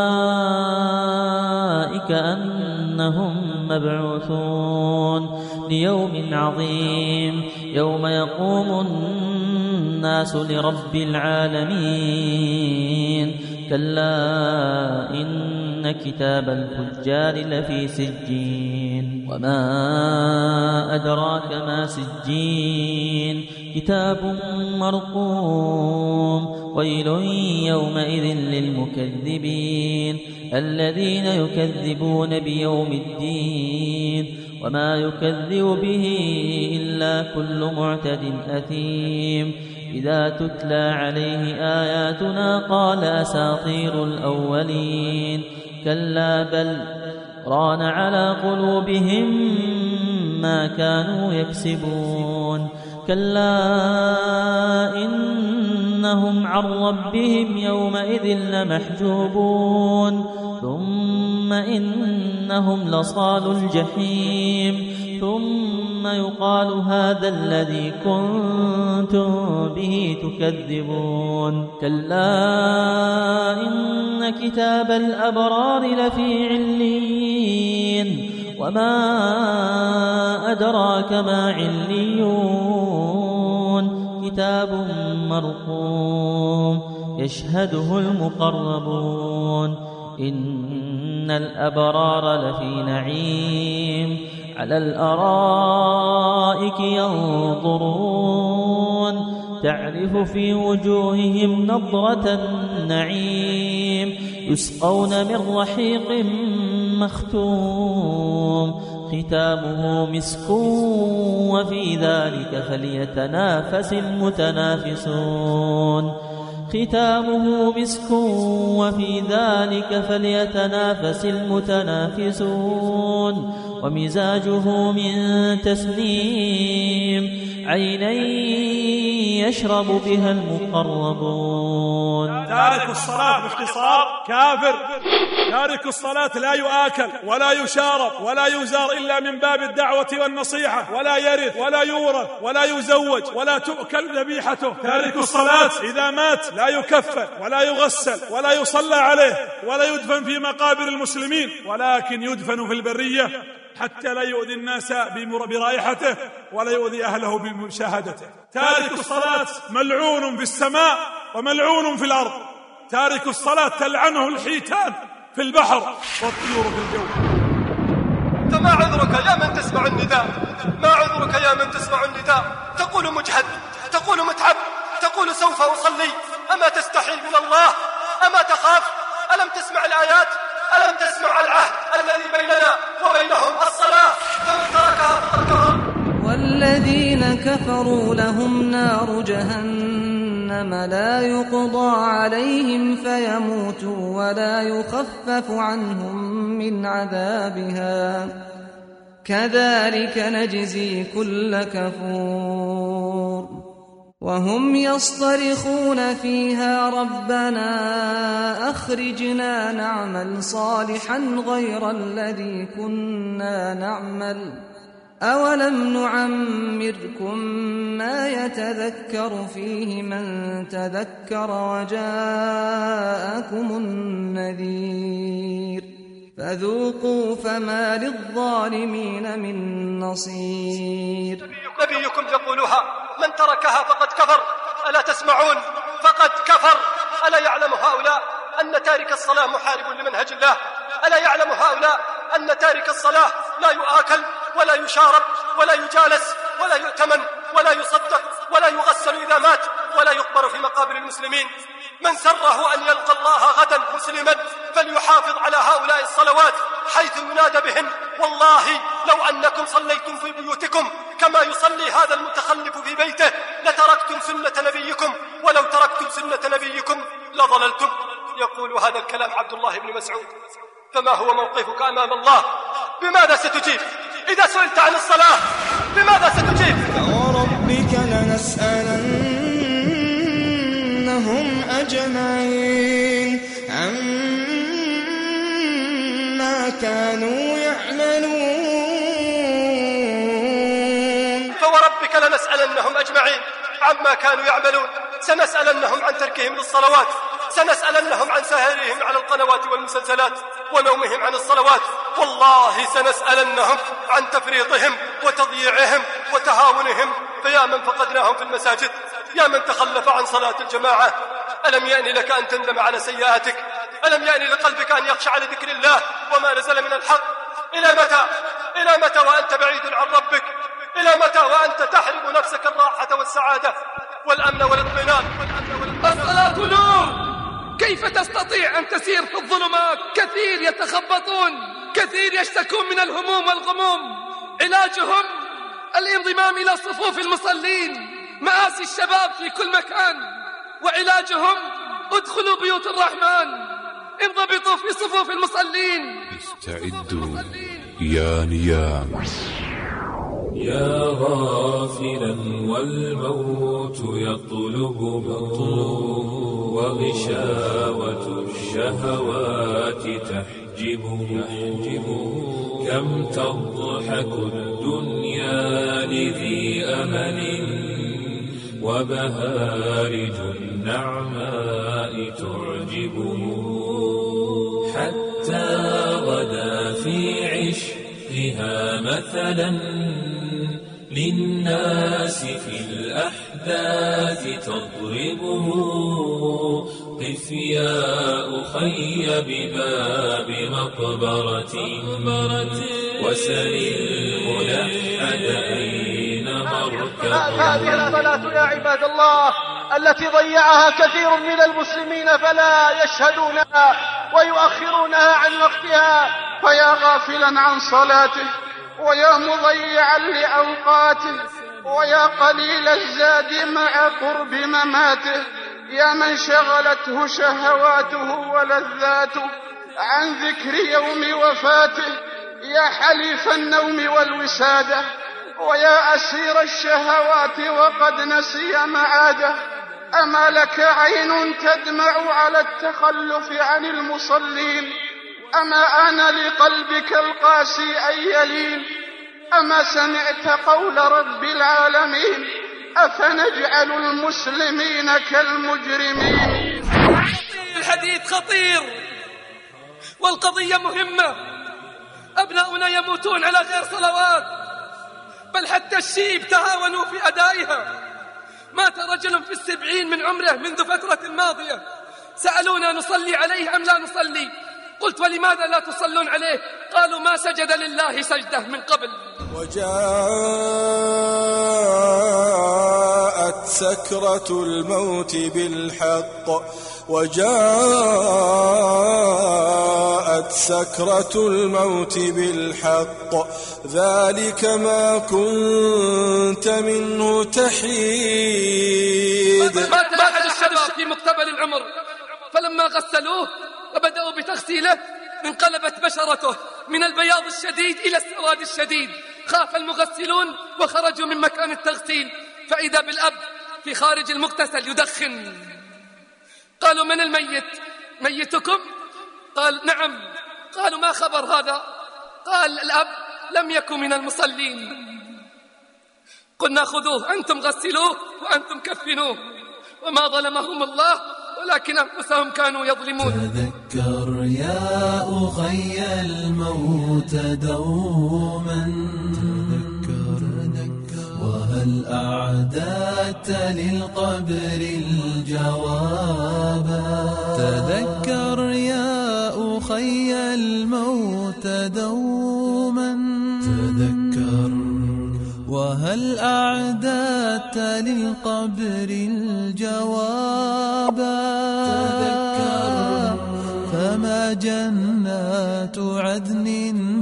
أولئك أنهم مبعوثون ليوم عظيم يوم يقوم الناس لرب العالمين. كلا إن كتاب الفجار لفي سجين وما أدراك ما سجين كتاب مرقوم. ويل يومئذ للمكذبين الذين يكذبون بيوم الدين وما يكذب به إلا كل معتد أثيم. إذا تتلى عليه آياتنا قال أساطير الأولين. كلا بل ران على قلوبهم ما كانوا يكسبون. كلا إنهم عن ربهم يومئذ لمحجوبون. ثم إنهم لصال الجحيم. ثم يقال هذا الذي كنتم به تكذبون. كلا إن كتاب الأبرار لفي عليين وما أدراك ما عليون. كتاب مرقوم يشهده المقربون. إن الأبرار لفي نعيم على الأرائك ينظرون تعرف في وجوههم نضرة النعيم. يسقون من رحيق مختوم ختامه مسك وفي ذلك فليتنافس المتنافسون. ختامه مسك وفي ذلك فليتنافس المتنافسون. ومزاجه من تسنيم عينا يشرب بها المقربون. تارك الصلاة باختصار كافر. تارك الصلاة لا يؤكل ولا يشارب ولا يزار إلا من باب الدعوة والنصيحة، ولا يرث ولا يورث ولا يزوج ولا تؤكل ذبيحته. تارك الصلاة إذا مات لا يكفن ولا يغسل ولا يصلى عليه ولا يدفن في مقابر المسلمين، ولكن يدفن في البرية حتى لا يؤذي الناس برائحته ولا يؤذي أهله بمشاهدته. تارك الصلاة ملعون في السماء وملعون في الأرض. تارك الصلاة تلعنه الحيتان في البحر والطيور في الجو. فما عذرك يا من تسمع النداء؟ ما عذرك يا من تسمع النداء؟ تقول مجهد، تقول متعب، تقول سوف أصلي. أما تستحي من الله؟ أما تخاف؟ ألم تسمع الآيات؟ ألم تسمع العهد الذي بيننا وبينهم الصلاة؟ فمن تركها فقد كفر. والذين كفروا لهم نار جهنم لا يقضى عليهم فيموتوا ولا يخفف عنهم من عذابها كذلك نجزي كل كفور. وهم يصطرخون فيها ربنا أخرجنا نعمل صالحا غير الذي كنا نعمل أولم نعمركم ما يتذكر فيه من تذكر وجاءكم النذير فذوقوا فما للظالمين من نصير. نبيكم يقولها من تركها فقد كفر، ألا تسمعون؟ فقد كفر. ألا يعلم هؤلاء أن تارك الصلاة محارب لمنهج الله؟ ألا يعلم هؤلاء أن تارك الصلاة لا يؤكل ولا يشارب ولا يجالس ولا يؤتمن ولا يصدق ولا يغسل إذا مات ولا يقبر في مقابر المسلمين؟ من سره أن يلقى الله غدا مسلما فليحافظ على هؤلاء الصلوات حيث ينادى بهن. والله لو أنكم صليتم في بيوتكم كما يصلي هذا المتخلف في بيته لتركتم سنة نبيكم، ولو تركتم سنة نبيكم لضللتم. يقول هذا الكلام عبد الله بن مسعود. فما هو موقفك أمام الله؟ بماذا ستجيب إذا سئلت عن الصلاة؟ بماذا ستجيب؟ فوربك لنسألنهم أجمعين عما كانوا يعملون. فوربك لنسألنهم أجمعين عما كانوا يعملون. سنسألنهم عن تركهم للصلوات، سنسألنهم عن سهرهم على القنوات والمسلسلات ونومهم عن الصلوات، والله سنسألنهم عن تفريطهم وتضييعهم وتهاونهم. فيا من فقدناهم في المساجد، يا من تخلف عن صلاة الجماعة، ألم يأن لك أن تندم على سيئاتك؟ ألم يأن لقلبك أن يخشع لذكر الله وما نزل من الحق؟ إلى متى؟ إلى متى وأنت بعيد عن ربك؟ إلى متى وأنت تحرم نفسك الراحة والسعادة والأمن والاطمئنان؟ الصلاة نور، كيف تستطيع أن تسير في الظلمات؟ كثير يتخبطون، كثير يشتكون من الهموم والغموم. علاجهم الانضمام إلى صفوف المصلين، مآسي الشباب في كل مكان. وعلاجهم ادخلوا بيوت الرحمن، انضبطوا في صفوف المصلين. استعدوا يا نيام. يا غافلا والموت يطلبه، وغشاوة الشهوات تحجبه. كم تضحك الدنيا لذي أمل، وبهارج النعماء تعجبه. حتى غدا في عشقها مثلا للناس في الأحداث تضربه. قف يا أخي بباب مقبرة وسل الملحد أين مركبه. هذه الصلاة يا عباد الله التي ضيعها كثير من المسلمين فلا يشهدونها ويؤخرونها عن وقتها. فيا غافلا عن صلاته، ويا مضيعا لأوقاته، ويا قليل الزاد مع قرب مماته، يا من شغلته شهواته ولذاته عن ذكر يوم وفاته، يا حليف النوم والوسادة، ويا أسير الشهوات وقد نسي معاده. أما لك عين تدمع على التخلف عن المصلين؟ أما آن لقلبك القاسي أن يلين؟ أما سمعت قول رب العالمين أفنجعل المسلمين كالمجرمين؟ الحديث خطير والقضية مهمة. أبناؤنا يموتون على غير صلوات، بل حتى الشيب تهاونوا في أدائها. مات رجل في السبعين من عمره منذ فترة ماضية، سألونا نصلي عليه أم لا نصلي؟ قلت ولماذا لا تصلون عليه؟ قالوا ما سجد لله سجدة من قبل. وجاءت سكرة الموت بالحق، وجاءت سكرة الموت بالحق، ذلك ما كنت منه تحيد. مات أحد الشباب في مقتبل العمر، فلما غسلوه وبدأوا بتغسيله انقلبت بشرته من البياض الشديد إلى السواد الشديد. خاف المغسلون وخرجوا من مكان التغسيل، فإذا بالأب في خارج المغتسل يدخن. قالوا: من الميت؟ ميتكم؟ قال: نعم. قالوا: ما خبر هذا؟ قال: الأب لم يكن من المصلين. قلنا: خذوه أنتم غسلوه وأنتم كفنوه، وما ظلمهم الله ولكن أنفسهم كانوا يظلمون. تذكر يا أخي الموت دوما، تذكر وهل أعددت للقبر الجوابا. تذكر يا أخي الموت دوما، تذكر وهل أعددت للقبر الجوابا. تذكر فما جنات عدن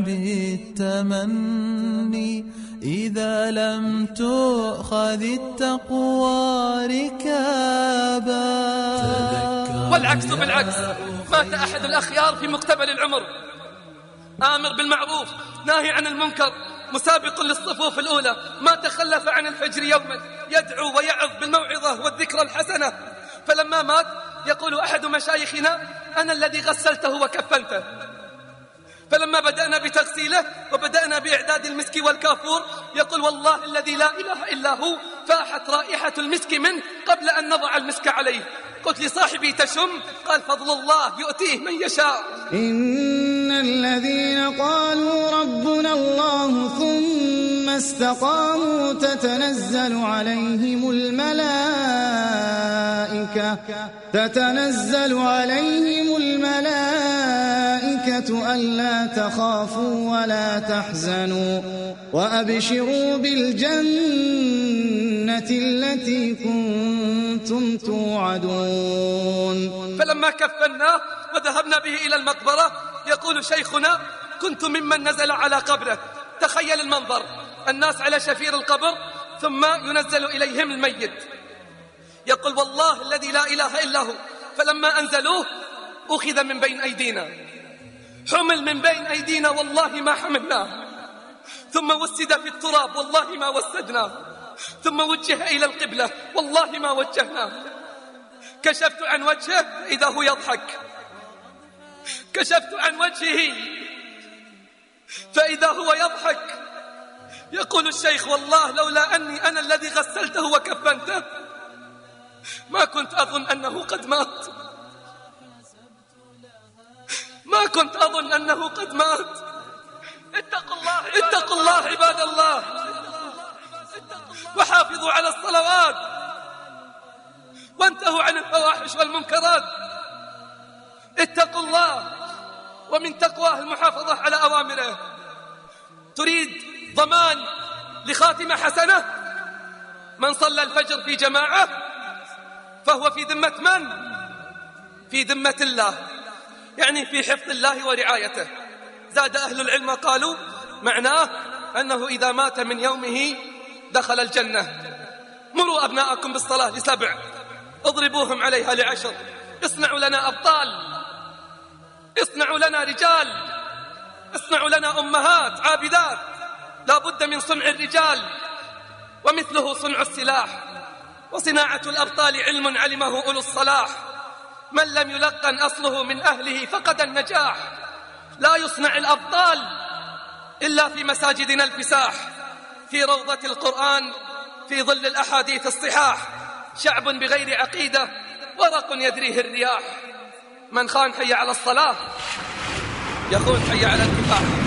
بالتمني إذا لم تؤخذ التقوى ركابا. والعكس بالعكس، مات أحد الأخيار في مقتبل العمر، آمر بالمعروف ناهي عن المنكر، مسابق للصفوف الأولى، ما تخلف عن الفجر يوما، يدعو ويعظ بالموعظة والذكرى الحسنة. فلما مات يقول أحد مشايخنا: أنا الذي غسلته وكفنته. فلما بدأنا بتغسيله وبدأنا بإعداد المسك والكافور يقول: والله الذي لا إله إلا هو فاحت رائحة المسك منه قبل أن نضع المسك عليه. قلت لصاحبي: تشم؟ قال: فضل الله يؤتيه من يشاء. إن الذين قالوا ربنا الله ثم استقاموا تتنزل عليهم الملائكة تتنزل عليهم الملائكة ألا تخافوا ولا تحزنوا وأبشروا بالجنة التي كنتم توعدون. فلما كفناه وذهبنا به إلى المقبرة يقول شيخنا: كنت ممن نزل على قبره. تخيل المنظر، الناس على شفير القبر ثم ينزل إليهم الميت. يقول: والله الذي لا إله إلا هو فلما أنزلوه أخذ من بين أيدينا، حمل من بين أيدينا والله ما حملناه، ثم وسد في التراب والله ما وسدناه، ثم وجه إلى القبلة والله ما وجهناه. كشفت عن وجهه إذا هو يضحك، كشفت عن وجهه فإذا هو يضحك. يقول الشيخ: والله لولا أني أنا الذي غسلته وكفنته ما كنت أظن أنه قد مات، ما كنت أظن أنه قد مات. اتقوا الله عباد, اتقوا الله عباد الله، وحافظوا على الصلوات وانتهوا عن الفواحش والمنكرات. اتقوا الله، ومن تقواه المحافظة على أوامره. تريد ضمان لخاتمة حسنة؟ من صلى الفجر في جماعة فهو في ذمة من؟ في ذمة الله، يعني في حفظ الله ورعايته. زاد أهل العلم قالوا معناه أنه إذا مات من يومه دخل الجنة. مروا أبناءكم بالصلاة لسبع، اضربوهم عليها لعشر، اصنعوا لنا أبطال، اصنعوا لنا رجال، اصنعوا لنا أمهات عابدات. لا بد من صنع الرجال، ومثله صنع السلاح. وصناعة الأبطال علم علمه أولو الصلاح، من لم يلقن أصله من أهله فقد النجاح. لا يصنع الأبطال إلا في مساجدنا الفساح، في روضة القرآن، في ظل الأحاديث الصحاح. شعب بغير عقيدة ورق يدريه الرياح. من خان حي على الصلاة يخون حي على الكفاح.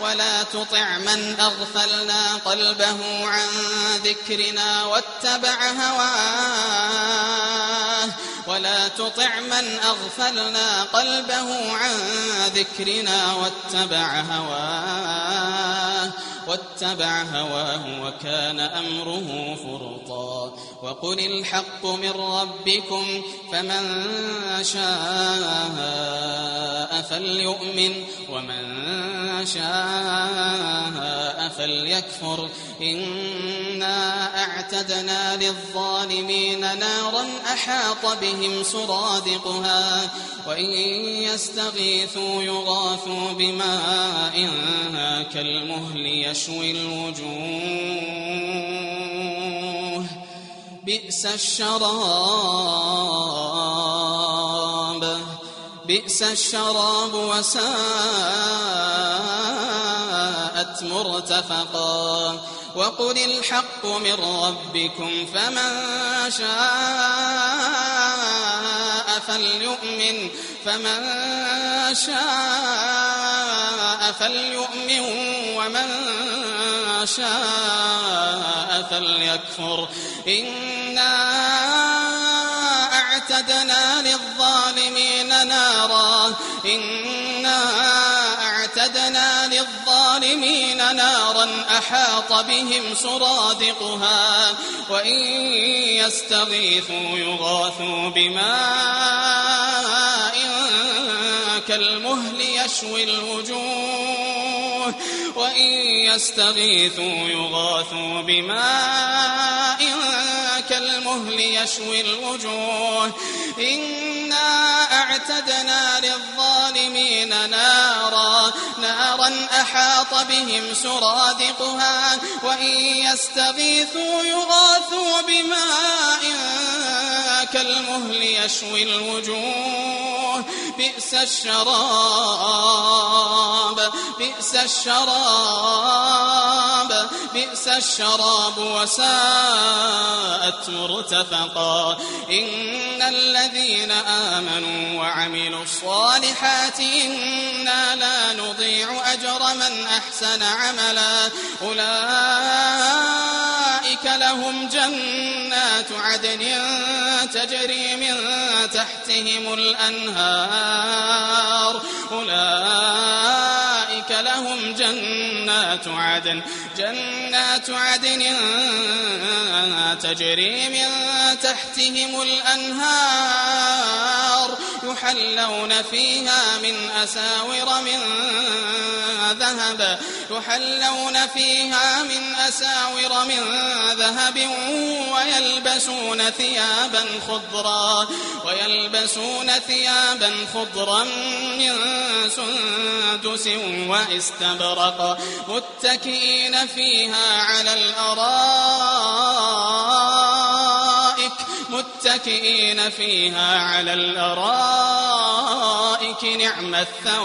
ولا تطع من أغفلنا قلبه عن ذكرنا واتبع هواه ولا تطع من أغفلنا قلبه عن ذكرنا واتبع هواه واتبع هواه وكان أمره فرطا وقل الحق من ربكم فمن شاء فليؤمن ومن شاء فليكفر إنا أعتدنا للظالمين نارا أحاط بهم سرادقها وإن يستغيثوا يغاثوا بماء كالمهل يشوي الوجوه بئس الشراب بئس الشراب وساءت مرتفقا وقل الحق من ربكم فمن شاء فليؤمن فمن شاء فليؤمن ومن شاء فليكفر إنا أعتدنا للظالمين نارا إنا أعتدنا للظالمين نارا أحاط بهم سرادقها وإن يستغيثوا يغاثوا بماء كالمهل يشوي الوجوه وإن يستغيثوا يغاثوا بماء كالمهل يشوي الوجوه إنا أعتدنا للظالمين نارا نارا أحاط بهم سرادقها وإن يستغيثوا يغاثوا بماء كالمهل يشوي الوجوه بئس الشراب بئس الشراب بئس الشراب وساءت مرتفقا إن الذين آمنوا وعملوا الصالحات إنا لا نضيع أجر من أحسن عملا أولئك لهم جنات عدن تجري من تحتهم الأنهار أولئك لهم جنات عدن جنات عدن تجري من تحتهم الأنهار يحلون فيها من أساور من ذهب يحلون فيها من أساور من ذهب ويلبسون ثيابا خضرا ويلبسون ثيابا خضرا من سندس واستبرق متكئين فيها على الأرائك متكئين فيها على الأرائك نعم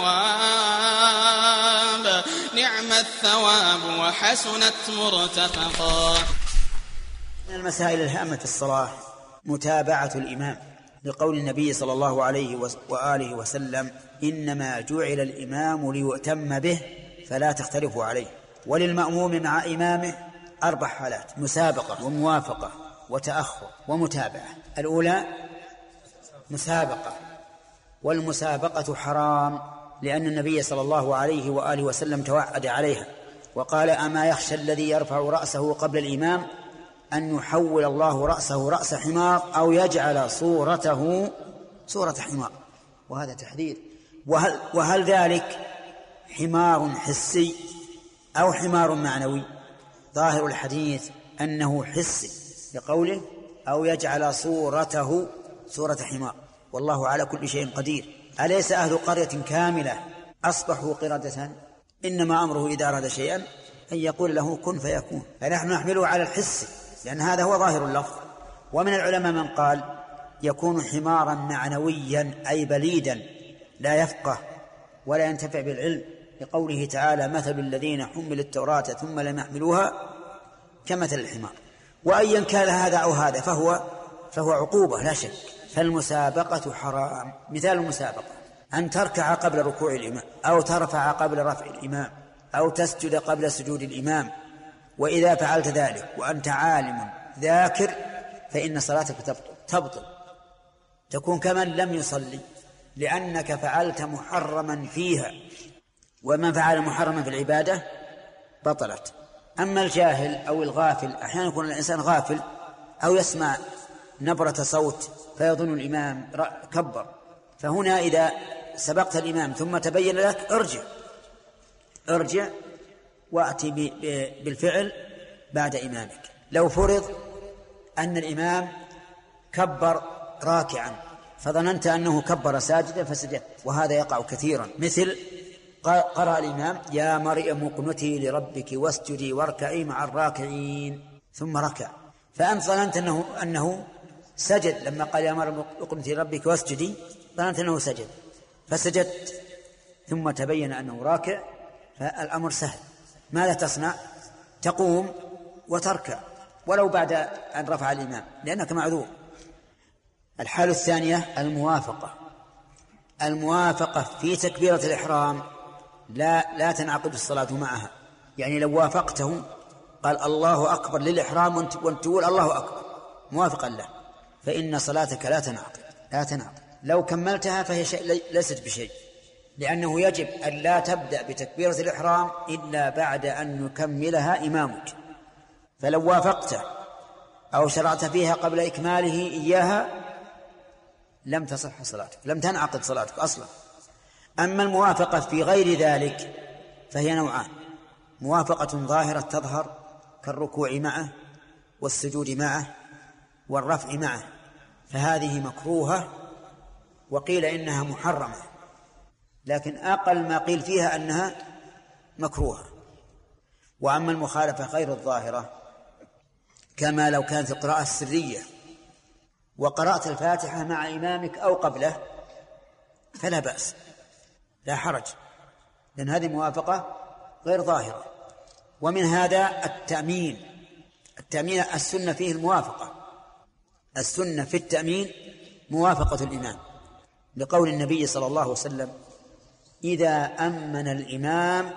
الثواب نعم الثواب وحسنت مرتفقا. من المسائل الهامة في الصلاة متابعة الإمام لقول النبي صلى الله عليه وآله وسلم إنما جعل الإمام ليؤتم به فلا تختلفوا عليه. وللمأموم مع إمامه أربع حالات: مسابقة وموافقة وتأخر ومتابعة. الأولى مسابقة، والمسابقة حرام لأن النبي صلى الله عليه وآله وسلم توعد عليها وقال أما يخشى الذي يرفع رأسه قبل الإمام أن يحول الله رأسه رأس حمار أو يجعل صورته صورة حمار. وهذا تحذير. وهل, وهل ذلك حمار حسي أو حمار معنوي؟ ظاهر الحديث أنه حسي لقوله أو يجعل صورته صورة حمار، والله على كل شيء قدير. أليس أهل قرية كاملة أصبحوا قردة؟ إنما أمره إذا أراد شيئا أن يقول له كن فيكون. فنحن نحمله على الحس لأن هذا هو ظاهر اللفظ. ومن العلماء من قال يكون حمارا معنويا أي بليدا لا يفقه ولا ينتفع بالعلم، لقوله تعالى مثل الذين حملوا التوراة ثم لم يحملوها كمثل الحمار. وأيا كان هذا أو هذا فهو فهو عقوبة لا شك. فالمسابقة حرام. مثال المسابقة أن تركع قبل ركوع الإمام أو ترفع قبل رفع الإمام أو تسجد قبل سجود الإمام، وإذا فعلت ذلك وأنت عالم ذاكر فإن صلاتك تبطل, تبطل تكون كمن لم يصلي، لأنك فعلت محرما فيها، ومن فعل محرما في العبادة بطلت. أما الجاهل أو الغافل، أحيانا يكون الإنسان غافل أو يسمع نبرة صوت فيظن الإمام كبر، فهنا إذا سبقت الإمام ثم تبين لك ارجع ارجع وأتي بالفعل بعد إمامك. لو فرض أن الإمام كبر راكعا فظننت أنه كبر ساجدا فسجدت، وهذا يقع كثيرا، مثل قرأ الإمام يا مريم اقنتي لربك واسجدي واركعي مع الراكعين ثم ركع، فأنت ظننت أنه, أنه سجد لما قال يا مريم اقنتي لربك واسجدي، ظننت أنه سجد فسجدت، ثم تبين أنه راكع، فالأمر سهل. ماذا تصنع؟ تقوم وتركع ولو بعد أن رفع الإمام لأنك معذور. الحالة الثانية الموافقة. الموافقة في تكبيرة الإحرام لا لا تنعقد الصلاة معها، يعني لو وافقته قال الله أكبر للإحرام وانت تقول الله أكبر موافقا له فإن صلاتك لا تنعقد لا تنعقد لو كملتها فهي شيء ليست بشيء، لأنه يجب أن لا تبدأ بتكبيرة الإحرام إلا بعد أن يكملها إمامك، فلو وافقته أو شرعت فيها قبل إكماله إياها لم تصح صلاتك، لم تنعقد صلاتك أصلا. أما الموافقة في غير ذلك فهي نوعان: موافقة ظاهرة تظهر كالركوع معه والسجود معه والرفع معه، فهذه مكروهة وقيل إنها محرمة، لكن أقل ما قيل فيها أنها مكروهة. وأما المخالفة غير الظاهرة كما لو كانت القراءة السرية وقرأت الفاتحة مع إمامك أو قبله فلا بأس لا حرج، لأن هذه موافقة غير ظاهرة. ومن هذا التأمين. التأمين السنة فيه الموافقة، السنة في التأمين موافقة الإمام، لقول النبي صلى الله عليه وسلم إذا أمن الإمام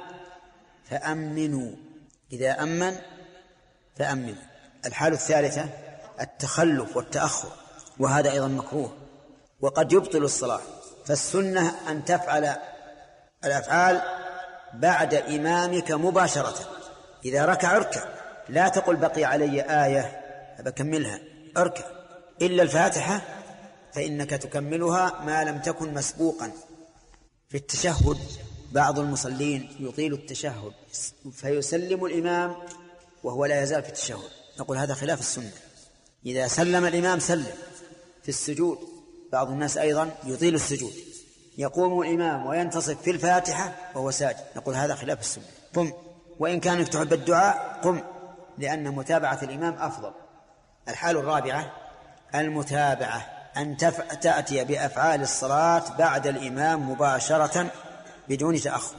فأمنوا إذا أمن فأمنوا. الحالة الثالثة التخلف والتأخر، وهذا أيضا مكروه وقد يبطل الصلاة، فالسنة أن تفعل الأفعال بعد إمامك مباشرة. إذا ركع اركع، لا تقل بقي علي آية بكملها، اركع، إلا الفاتحة فإنك تكملها ما لم تكن مسبوقا. في التشهد بعض المصلين يطيل التشهد فيسلم الإمام وهو لا يزال في التشهد، نقول هذا خلاف السنة. إذا سلم الإمام سلم. في السجود بعض الناس أيضا يطيل السجود، يقوم الإمام وينتصف في الفاتحة وهو ساجد، نقول هذا خلاف السنة. قم، وإن كانت تحب الدعاء قم، لأن متابعة الإمام أفضل. الحال الرابعة المتابعة، أن تأتي بأفعال الصلاة بعد الإمام مباشرة بدون تأخر،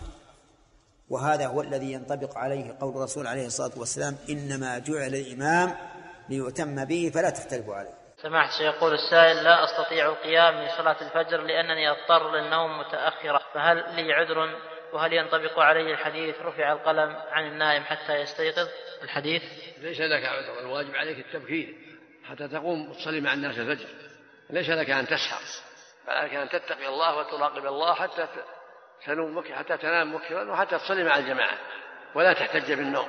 وهذا هو الذي ينطبق عليه قول الرسول عليه الصلاة والسلام إنما جعل الإمام ليؤتم به فلا تختلفوا عليه. سمعت سيقول السائل لا أستطيع القيام من صلاة الفجر لأنني أضطر للنوم متأخرة، فهل لي عذر؟ وهل ينطبق علي الحديث رفع القلم عن النائم حتى يستيقظ؟ الحديث ليس لك عذر، الواجب عليك التبكير حتى تقوم وتصلي مع الناس الفجر، ليس لك أن تسهر، بل عليك أن تتقي الله وتراقب الله حتى تنوم حتى تنام مبكرا وحتى تصلي مع الجماعة ولا تحتج بالنوم.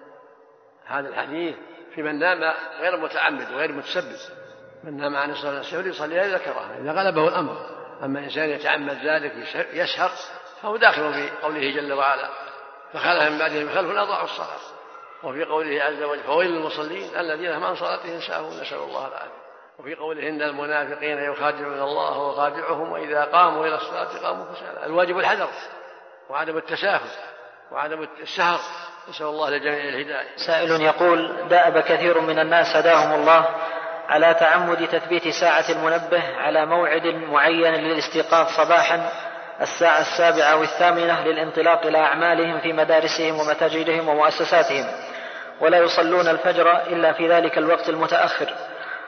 هذا الحديث في من نام غير متعمد وغير متسبب، من نام عن صلاة السهر يصلي إذا ذكرها إذا غلبه الأمر. أما إنسان يتعمد ذلك يسهر فهو داخل في قوله جل وعلا فخلف من بعدهم خلف أضاعوا الصلاة، وفي قوله عز وجل فويل للمصلين الذين هم عن صلاتهم ساهون نسأل الله العافية، وفي قوله إن المنافقين يخادعون الله وخادعهم وإذا قاموا إلى الصلاة قاموا كسالى. الواجب الحذر وعدم التساهل وعدم السهر، نسأل الله لجميع الهداية. سائل يقول دأب كثير من الناس هداهم الله على تعمد تثبيت ساعة المنبه على موعد معين للاستيقاظ صباحا الساعة السابعة والثامنة للانطلاق إلى أعمالهم في مدارسهم ومتاجرهم ومؤسساتهم، ولا يصلون الفجر إلا في ذلك الوقت المتأخر،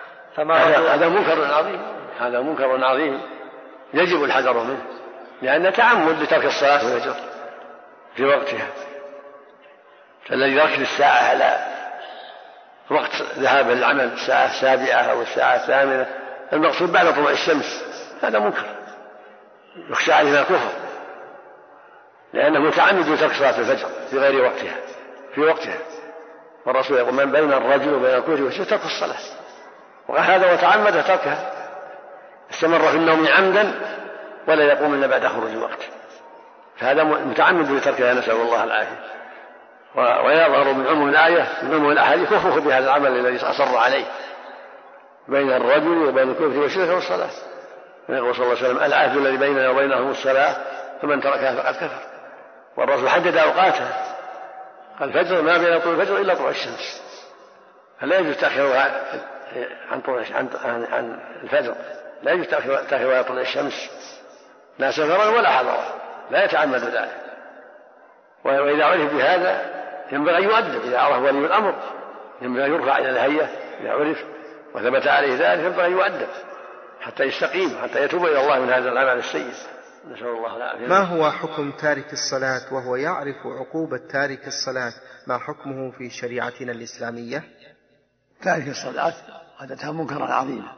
فما هذا منكر عظيم، هذا منكر عظيم يجب الحذر منه، لأن تعمد لترك الصلاة الفجر في وقتها الذي يركز الساعة على وقت ذهاب العمل الساعة السابعة أو الساعة الثامنة المقصود بعد طلوع الشمس هذا منكر يخشى عليه من الكفر، لأنه متعمد ترك صلاة الفجر في غير وقتها في وقتها، والرسول يقول من بين الرجل وبين الكفر والشرك ترك الصلاة، وقال هذا وتعمد تركها استمر في النوم عمدا ولا يقوم إلا بعد خروج الوقت، فهذا متعمد لتركها نسأل الله العافية. ويظهر من عموم الآية من عموم الأحاديث كفره بهذا العمل الذي أصر عليه بين الرجل وبين الكفر والشرك والصلاة. يقول صلى الله عليه وسلم العهد الذي بيننا وبينهم الصلاة فمن تركها فقد كفر، والرسول حدد أوقاتها قال الفجر ما بين طلوع الفجر إلا طلوع الشمس، فلا يجوز تأخيرها عن طلوع عن عن الفجر، لا يجوز تأخيرها طلوع الشمس لا سفرا ولا حضرا، لا يتعمد ذلك. وإذا عرف بهذا ينبغي أن يؤدب، إذا عرف ولي الأمر ينبغي أن يرفع إلى الهيئة إذا عرف وثبت عليه ذلك ينبغي أن يؤدب حتى يستقيم حتى يتوب إلى الله من هذا العمل السيء، نسأل الله العافية. ما هو حكم تارك الصلاة وهو يعرف عقوبة تارك الصلاة، ما حكمه في شريعتنا الإسلامية؟ تارك الصلاة عادتها منكرا عظيما،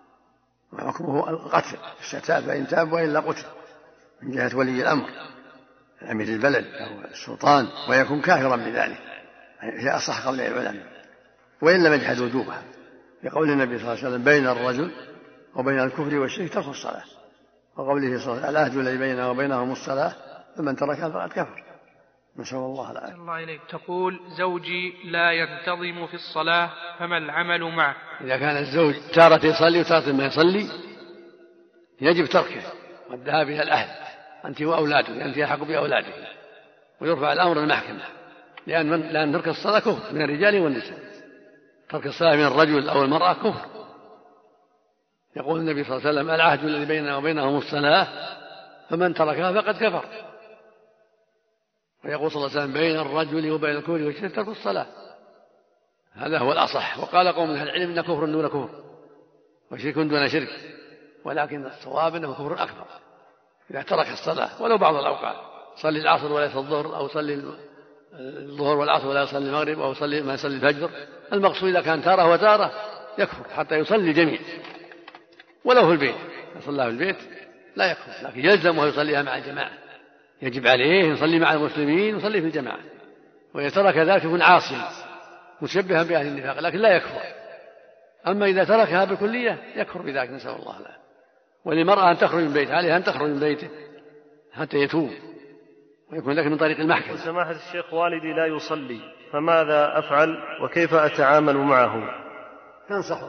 وحكمه القتل الشتات فإن تاب وإلا قتل من جهة ولي الأمر أمير البلد أو السلطان، ويكون كافرا بذلك في أصح قول العلماء، وإن لم يجحد وجوبها، لقول النبي صلى الله عليه وسلم بين الرجل وبين الكفر والشرك ترك الصلاة، وقوله صلى الله عليه وسلم العهد الذي بيننا وبينهم الصلاة فمن تركها فقد كفر، نسأل الله العافية. الله إليك. تقول زوجي لا ينتظم في الصلاة فما العمل معه؟ إذا كان الزوج تارة يصلي وتارة ما يصلي يجب تركه والذهاب إلى الأهل أنت وأولادك، أنت أحق بأولادك، ويرفع الأمر المحكمة، لأن من لأن ترك الصلاة كفر من الرجال والنساء، ترك الصلاة من الرجل أو المرأة كفر. يقول النبي صلى الله عليه وسلم العهد الذي بيننا وبينهم الصلاة فمن تركها فقد كفر، ويقول صلى الله عليه وسلم بين الرجل وبين الكفر والشرك ترك الصلاة، هذا هو الأصح. وقال قوم من العلم إن كفر دون كفر وشرك دون شرك، ولكن الصواب أنه كفر أكبر إذا ترك الصلاة ولو بعض الأوقات، صلي العصر ولا يصلي الظهر، أو صلي الظهر والعصر ولا يصلي المغرب، أو صلي ما يصلي الفجر. المقصود إذا كان تارة وتارة يكفر حتى يصلي الجميع، ولو في البيت يصلى في البيت لا يكفر، لكن يلزم ويصليها مع الجماعة، يجب عليه يصلي مع المسلمين ويصلي في الجماعة، وإذا ترك ذلك يكون عاصيا مشبها بأهل النفاق، لكن لا يكفر. أما إذا تركها بالكلية يكفر بذلك، نسأل الله العافية. وللمرأة أن تخرج من بيته، عليها أن تخرج من بيته حتى يتوب ويكون لك من طريق المحكمة. سماحة الشيخ والدي لا يصلي فماذا أفعل وكيف أتعامل معه؟ تنصحه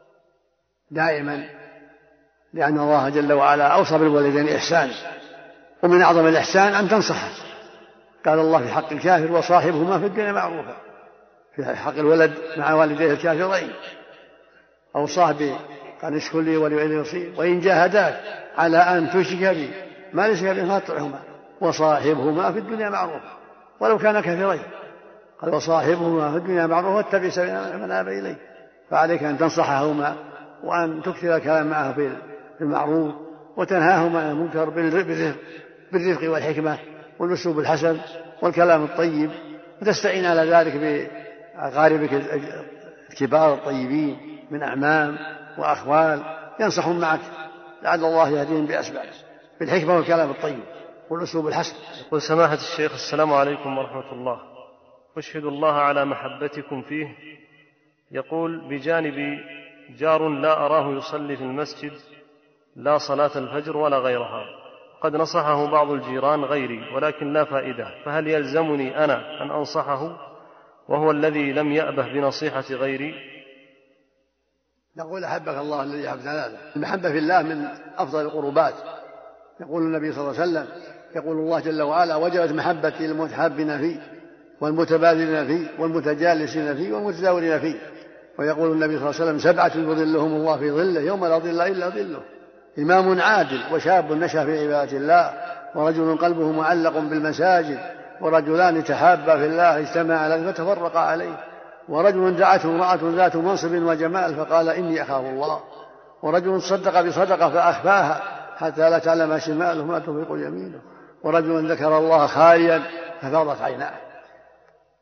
دائما، لأن الله جل وعلا أوصى بالوالدين إحسان، ومن أعظم الإحسان أن تنصحه. قال الله في حق الكافر وصاحبهما في الدنيا معروفا، في حق الولد مع والديه الكافرين أوصاه به قال اشكر لي ولوالديك نصير، وإن جاهداك على أن تشرك بي ما ليس به فلا تطعهما وصاحبهما في الدنيا معروفا ولو كان كافرين. قال وصاحبهما في الدنيا معروفا واتبع سبيل من أناب إليه، فعليك أن تنصحهما وأن تكثر الكلام معه بالمعروف وتنهاهما عن المنكر بالرفق والحكمة والأسلوب الحسن والكلام الطيب، وتستعين على ذلك بأقاربك الكبار الطيبين من أعمام وأخوال ينصحون معك لعل الله يهديهم بأسباب بالحكمة والكلام الطيب والأسلوب الحسن. يقول سماحة الشيخ السلام عليكم ورحمة الله، أشهد الله على محبتكم فيه. يقول بجانبي جار لا أراه يصلي في المسجد لا صلاة الفجر ولا غيرها، قد نصحه بعض الجيران غيري ولكن لا فائدة، فهل يلزمني أنا أن أنصحه وهو الذي لم يأبه بنصيحة غيري؟ نقول أحبك الله الذي أحببتنا له. المحبة في الله من أفضل القربات. يقول النبي صلى الله عليه وسلم يقول الله جل وعلا وجبت محبتي للمتحابين فيه والمتبادلين فيه والمتجالسين فيه والمتزاورين فيه. ويقول النبي صلى الله عليه وسلم سبعة يظلهم الله في ظله يوم لا ظل إلا ظله: إمام عادل، وشاب نشأ في عبادة الله، ورجل قلبه معلق بالمساجد، ورجلان تحابا في الله اجتمعا عليه فتفرقا عليه، ورجل دعته امرأة ذات منصب وجمال فقال إني أخاف الله، ورجل صدق بصدقة فأخفاها حتى لا تعلم شماله ما تنفق يمينه، ورجل ذكر الله خاليا ففاضت عيناه.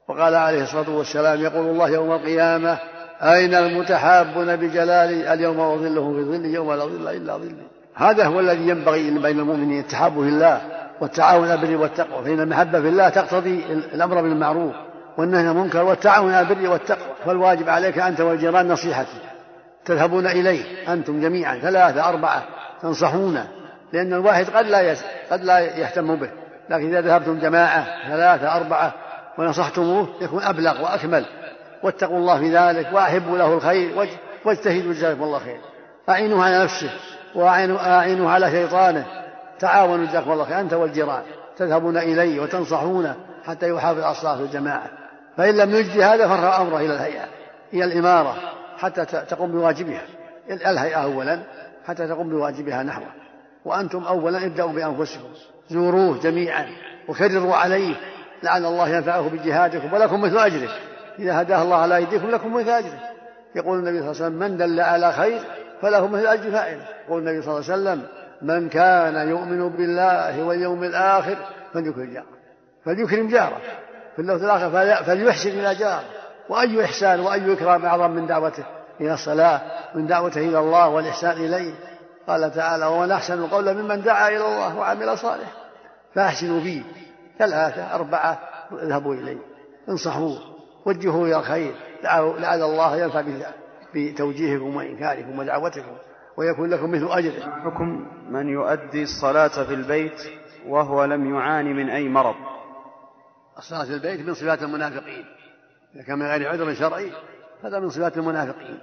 وقال عليه الصلاة والسلام يقول الله يوم القيامة أين المتحابون بجلالي اليوم أظلهم في ظلي يوم لا ظل إلا ظلي. هذا هو الذي ينبغي بين المؤمنين التحاب في الله والتعاون على البر والتقوى، فإن المحبة في الله تقتضي الأمر بالمعروف والنهي عن المنكر والتعاون على البر والتقوى. فالواجب عليك أنت والجيران نصيحتي، تذهبون إليه أنتم جميعا ثلاثة أربعة تنصحونه، لأن الواحد قد لا قد لا يهتم به، لكن إذا ذهبتم جماعة ثلاثة أربعة ونصحتموه يكون أبلغ وأكمل. واتقوا الله في ذلك وأحبوا له الخير واجتهدوا جزاكم الله خير. أعينوه على نفسه وأعينوه على شيطانه، تعاونوا جزاكم الله خير أنت والجيران، تذهبون إليه وتنصحونه حتى يحافظ على الصلاة في الجماعة. فإن لم يجد هذا فرع أمره إلى الهيئة، هي الإمارة حتى تقوم بواجبها، الهيئة أولا حتى تقوم بواجبها نحوه. وأنتم أولا ابدأوا بأنفسكم، زوروه جميعا وكرروا عليه لعل الله ينفعه بجهادكم ولكم مثل أجره، إذا هداه الله على أيديكم لكم مثل أجره. يقول النبي صلى الله عليه وسلم من دل على خير فله مثل أجر فاعله. يقول النبي صلى الله عليه وسلم من كان يؤمن بالله واليوم الآخر فليكرم جاره، فليكرم جاره في اللوث الآخر فليحسن إلى جاره. وأي إحسان وأي إكرام أعظم من دعوته إلى الصلاة، من دعوته إلى الله والإحسان إليه. قال تعالى ومن أحسن قولا ممن دعا إلى الله وعمل صالحا. فأحسنوا فيه ثلاثة أربعة اذهبوا إليه، انصحوه، وجهوه إلى الخير، لعل الله ينفع بتوجيهكم وإنكاركم ودعوتكم ويكون لكم مثل أجره. حكم من يؤدي الصلاة في البيت وهو لم يعاني من أي مرض؟ الصلاة في البيت من صفات المنافقين، إذا كان من غير عذر شرعي هذا من صفات المنافقين.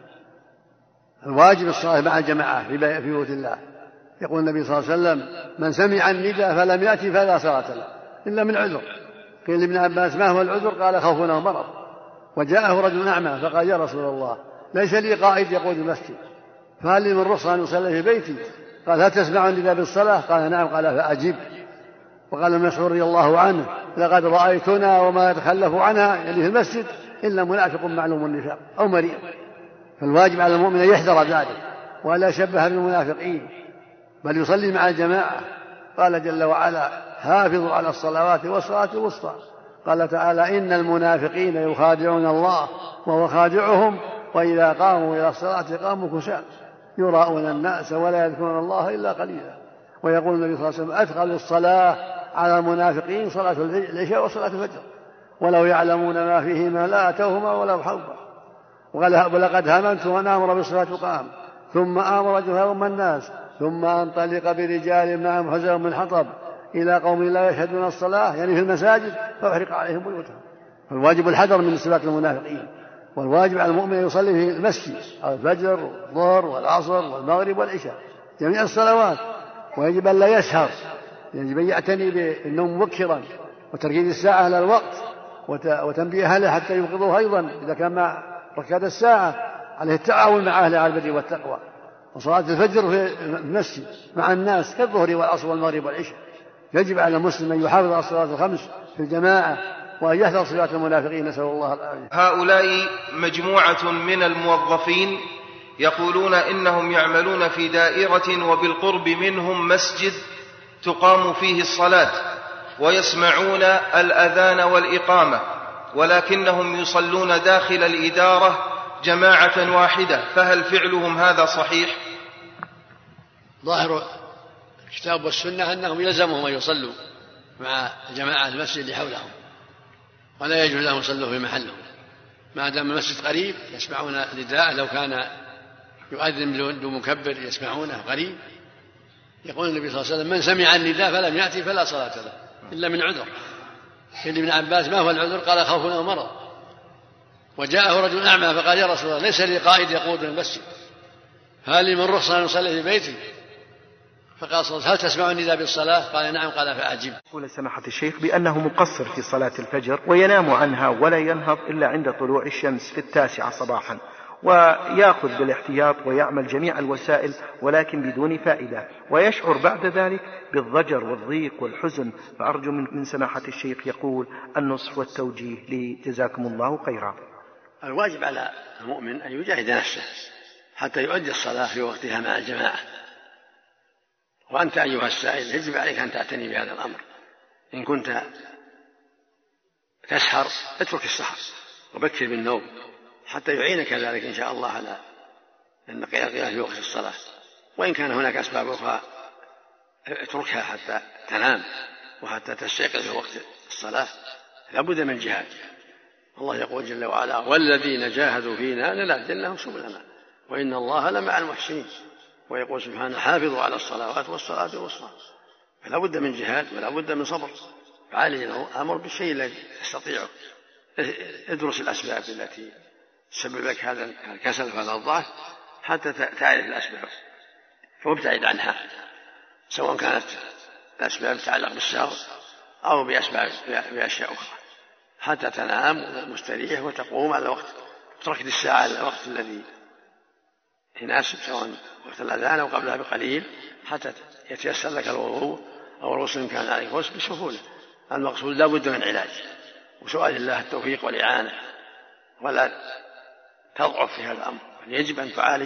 الواجب الصلاة مع الجماعة في بيوت الله. يقول النبي صلى الله عليه وسلم من سمع النداء فلم يأتي فلا صلاة له إلا من عذر. قيل لابن عباس ما هو العذر؟ قال خوف أو مرض. وجاءه رجل أعمى فقال يا رسول الله ليس لي قائد يقود المسجد فهل لي من رخصة أن أصلي في بيتي؟ قال هل تسمع النداء بالصلاة؟ قال نعم. قال فأجب. وقال مسعود رضي الله عنه لقد رأيتنا وما يتخلف عنها يعني في المسجد إلا منافق معلوم النفاق أو مريض. فالواجب على المؤمن أن يحذر ذلك ولا يشبه بالمنافقين بل يصلي مع الجماعة. قال جل وعلا حافظوا على الصلوات والصلاة الوسطى. قال تعالى إن المنافقين يخادعون الله وهو خادعهم وإذا قاموا إلى الصلاة قاموا كسالى يراءون الناس ولا يذكرون الله إلا قليلا. ويقول النبي صلى الله عليه وسلم أثقل الصلاة على المنافقين صلاة العشاء وصلاة الفجر ولو يعلمون ما فيهما لا أتوهما ولو حوبا. ولقد هممت أن آمر بالصلاة تقام ثم آمر جهرهم الناس ثم أنطلق برجال معهم حزر من حطب إلى قوم لا يشهدون الصلاة يعني في المساجد فأحرق عليهم بيوتهم. فالواجب الحذر من صفات المنافقين. والواجب على المؤمن أن يصلي في المسجد على الفجر والظهر والعصر والمغرب والعشاء جميع الصلوات. ويجب أن لا يسهر، يجب أن يعتني بالنوم مبكرا وتركيز الساعة على الوقت وتنبيه أهله حتى يوقظوه أيضا إذا كان مع ركعة الساعة. عليه التعاون مع أهل على البر والتقوى. وصلاة الفجر في المسجد مع الناس كالظهر والعصر والمغرب والعشاء. يجب على المسلم أن يحافظ على الصلاة الخمس في الجماعة وأن يحذر صفات المنافقين نسأل الله العافية. هؤلاء مجموعة من الموظفين يقولون إنهم يعملون في دائرة وبالقرب منهم مسجد تقام فيه الصلاة ويسمعون الأذان والإقامة ولكنهم يصلون داخل الإدارة جماعة واحدة، فهل فعلهم هذا صحيح؟ ظاهر الكتاب والسنة أنهم يلزمهم أن يصلوا مع جماعة المسجد اللي حولهم ولا يجوز لهم يصلوا في محلهم ما دام المسجد قريب يسمعون النداء. لو كان يؤذن بدون مكبر يسمعونه قريب. يقول النبي صلى الله عليه وسلم من سمع النداء فلم يأتي فلا صلاة له إلا من عذر. قيل ابن عباس ما هو العذر؟ قال خوف أو مرض. وجاءه رجل أعمى فقال يا رسول الله ليس لي قائد يقود المسجد هل لي من رخصة أن أصلي في بيتي؟ فقال هل تسمع النداء بالصلاة؟ قال نعم. قال فأجب. يقول سماحة الشيخ بأنه مقصر في صلاة الفجر وينام عنها ولا ينهض إلا عند طلوع الشمس في التاسعة صباحا ويأخذ بالاحتياط ويعمل جميع الوسائل ولكن بدون فائدة ويشعر بعد ذلك بالضجر والضيق والحزن. فأرجو من سماحة الشيخ يقول النصح والتوجيه لي جزاكم الله خيرا. الواجب على المؤمن أن يجاهد نفسه حتى يؤدي الصلاة في وقتها مع الجماعة. وأنت أيها السائل يجب عليك أن تعتني بهذا الأمر. إن كنت تسهر اترك السهر وبكر بالنوم حتى يعينك ذلك إن شاء الله على أن قيام في وقت الصلاة. وإن كان هناك أسباب أخرى اتركها حتى تنام وحتى تستيقظ في وقت الصلاة. لا بد من جهاد. الله يقول جل وعلا والذين جاهدوا فينا لنهدينهم سبلنا وإن الله لمع المحسنين. ويقول سبحانه حافظوا على الصلوات والصلاة والوسطى. فلا بد من جهاد ولا بد من صبر. فعلي الأمر بالشيء الذي تستطيعه. ادرس الأسباب التي تسبب لك هذا الكسل وهذا الضعف حتى تعرف الأسباب فابتعد عنها، سواء كانت الأسباب تتعلق بالسهر أو بأسباب بأشياء أخرى، حتى تنام مستريح وتقوم على وقت تركت الساعة على الوقت الذي يناسب، سواء وقت الأذان أو قبلها بقليل، حتى يتيسر لك الوضوء أو الغسل إن كان عليك غسل بسهولة. المقصود لا بد من علاج وسؤال الله التوفيق والإعانة، ولا تضعف في هذا الأمر. يجب أن تعالج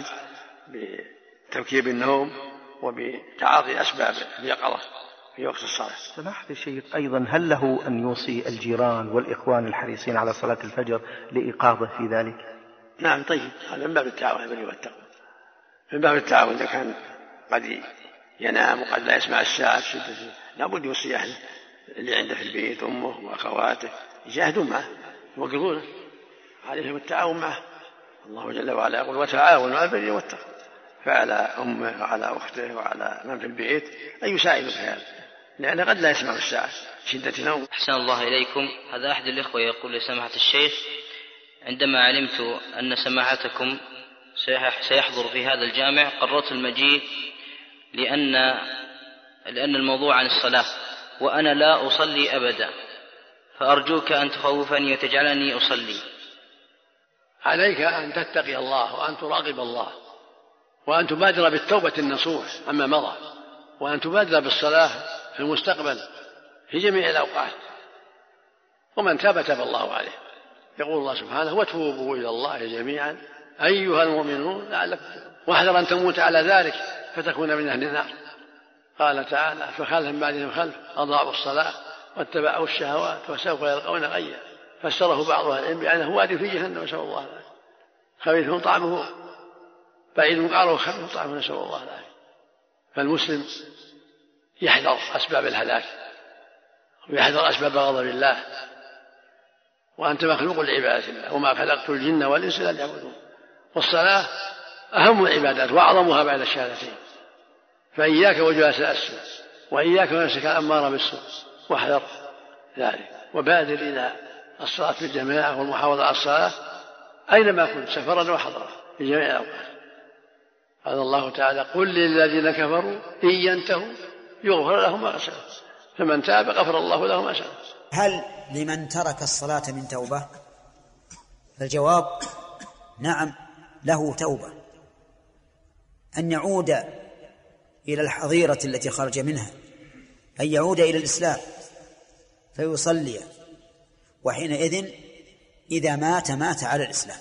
بتبكير بالنوم وبتعاطي أسباب اليقظة في وقت الصلاة. سماحة الشيخ أيضا هل له أن يوصي الجيران والإخوان الحريصين على صلاة الفجر لإيقاظه في ذلك؟ نعم طيب، هذا من باب التعاون بالبر والتقوى، من باب التعاون. إذا كان قد ينام وقد لا يسمع الساعة شدة لا بد يوصي أهله اللي عنده في البيت أمه وأخواته يجاهدون معه يوقظونه، عليهم التعاون معه. الله جل وعلا يقول وتعاونوا على البر والتقوى، فعلى أمه وعلى أخته وعلى من في البيت أن يساعدوا في هذا، لأن قد لا يسمع الساعة شدة نوم. أحسن الله إليكم. هذا أحد الإخوة يقول لسماحة الشيخ عندما علمت أن سماحتكم سيحضر في هذا الجامع قررت المجيء لأن لأن الموضوع عن الصلاة وأنا لا أصلي أبدا، فأرجوك أن تخوفني وتجعلني أصلي. عليك أن تتقي الله وأن تراقب الله وأن تبادر بالتوبة النصوح عما مضى، وأن تبادر بالصلاة في المستقبل في جميع الأوقات، ومن تاب تاب الله عليه. يقول الله سبحانه وتوبوا إلى الله جميعا أيها المؤمنون لعلكم واحذر أن تموت على ذلك فتكون من أهل النار. قال تعالى فخلف من بعدهم خلف أضاعوا الصلاة واتبعوا الشهوات وسوف يلقون غيا، فسره بعض أهل العلم بأنه واد في جهنم نسأل الله العافية، خبيث طعمه بعيد قعره خبيث طعمه نسأل الله العافية. فالمسلم يحذر أسباب الهلاك ويحذر أسباب غضب الله، وأنت مخلوق لعبادة الله وما خلقت الجن والإنس إلا ليعبدون. والصلاة أهم العبادات وأعظمها بعد الشهادتين، فإياك وجلس السوء وإياك ونفسك الأمارة بالسوء واحذر ذلك، وبادر إلى الصلاة في الجماعة والمحافظة على الصلاة أينما كنت سفرا وحضرا في جميع الأوقات. قال الله تعالى قل للذين كفروا إن ينتهوا يغفر لهم ما سلف، فمن تاب غفر الله له ما سلف. هل لمن ترك الصلاة من توبة؟ الجواب نعم له توبة، أن يعود إلى الحظيرة التي خرج منها، أن يعود إلى الإسلام فيصلي، وحينئذ إذا مات مات على الإسلام.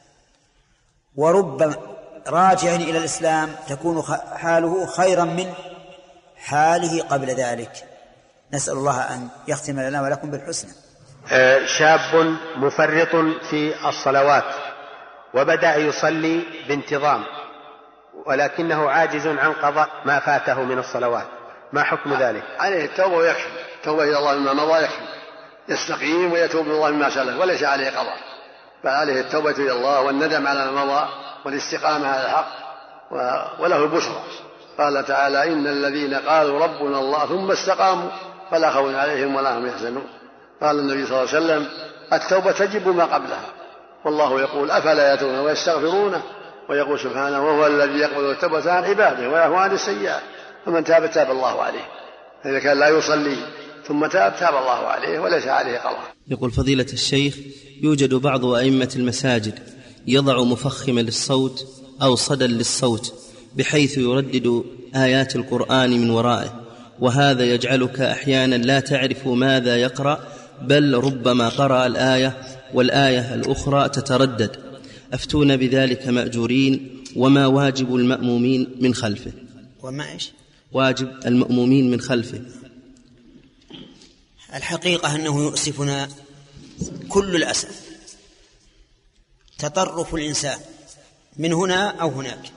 ورب راجع إلى الإسلام تكون حاله خيرا من حاله قبل ذلك. نسأل الله أن يختم لنا ولكم بالحسنى. شاب مفرط في الصلوات وبدأ يصلي بانتظام ولكنه عاجز عن قضاء ما فاته من الصلوات، ما حكم ذلك؟ عليه التوبة ويكفي، توبة إلى الله مما مضى يكفي، يستقيم ويتوب إلى الله مما سلف وليس عليه قضاء، بل عليه التوبة إلى الله والندم على ما مضى والاستقامة على الحق وله البشرى. قال تعالى إن الذين قالوا ربنا الله ثم استقاموا فلا خوف عليهم ولا هم يحزنون. قال النبي صلى الله عليه وسلم التوبة تجب ما قبلها، والله يقول أفلا يتوبون ويستغفرونه، ويقول سبحانه وهو الذي يقبل التوبة عن عباده ويعفو عن السيئات، فمن تاب تاب الله عليه. إذا كان لا يصلي ثم تاب تاب الله عليه وليس عليه قضاء. يقول فضيلة الشيخ يوجد بعض أئمة المساجد يضع مفخما للصوت أو صدى للصوت بحيث يردد آيات القرآن من ورائه، وهذا يجعلك أحيانا لا تعرف ماذا يقرأ، بل ربما قرأ الآية والآية الأخرى تتردد. أفتون بذلك مأجورين، وما واجب المأمومين من خلفه؟ وما إيش؟ واجب المأمومين من خلفه. الحقيقة أنه يؤسفنا كل الأسف تطرف الإنسان من هنا أو هناك.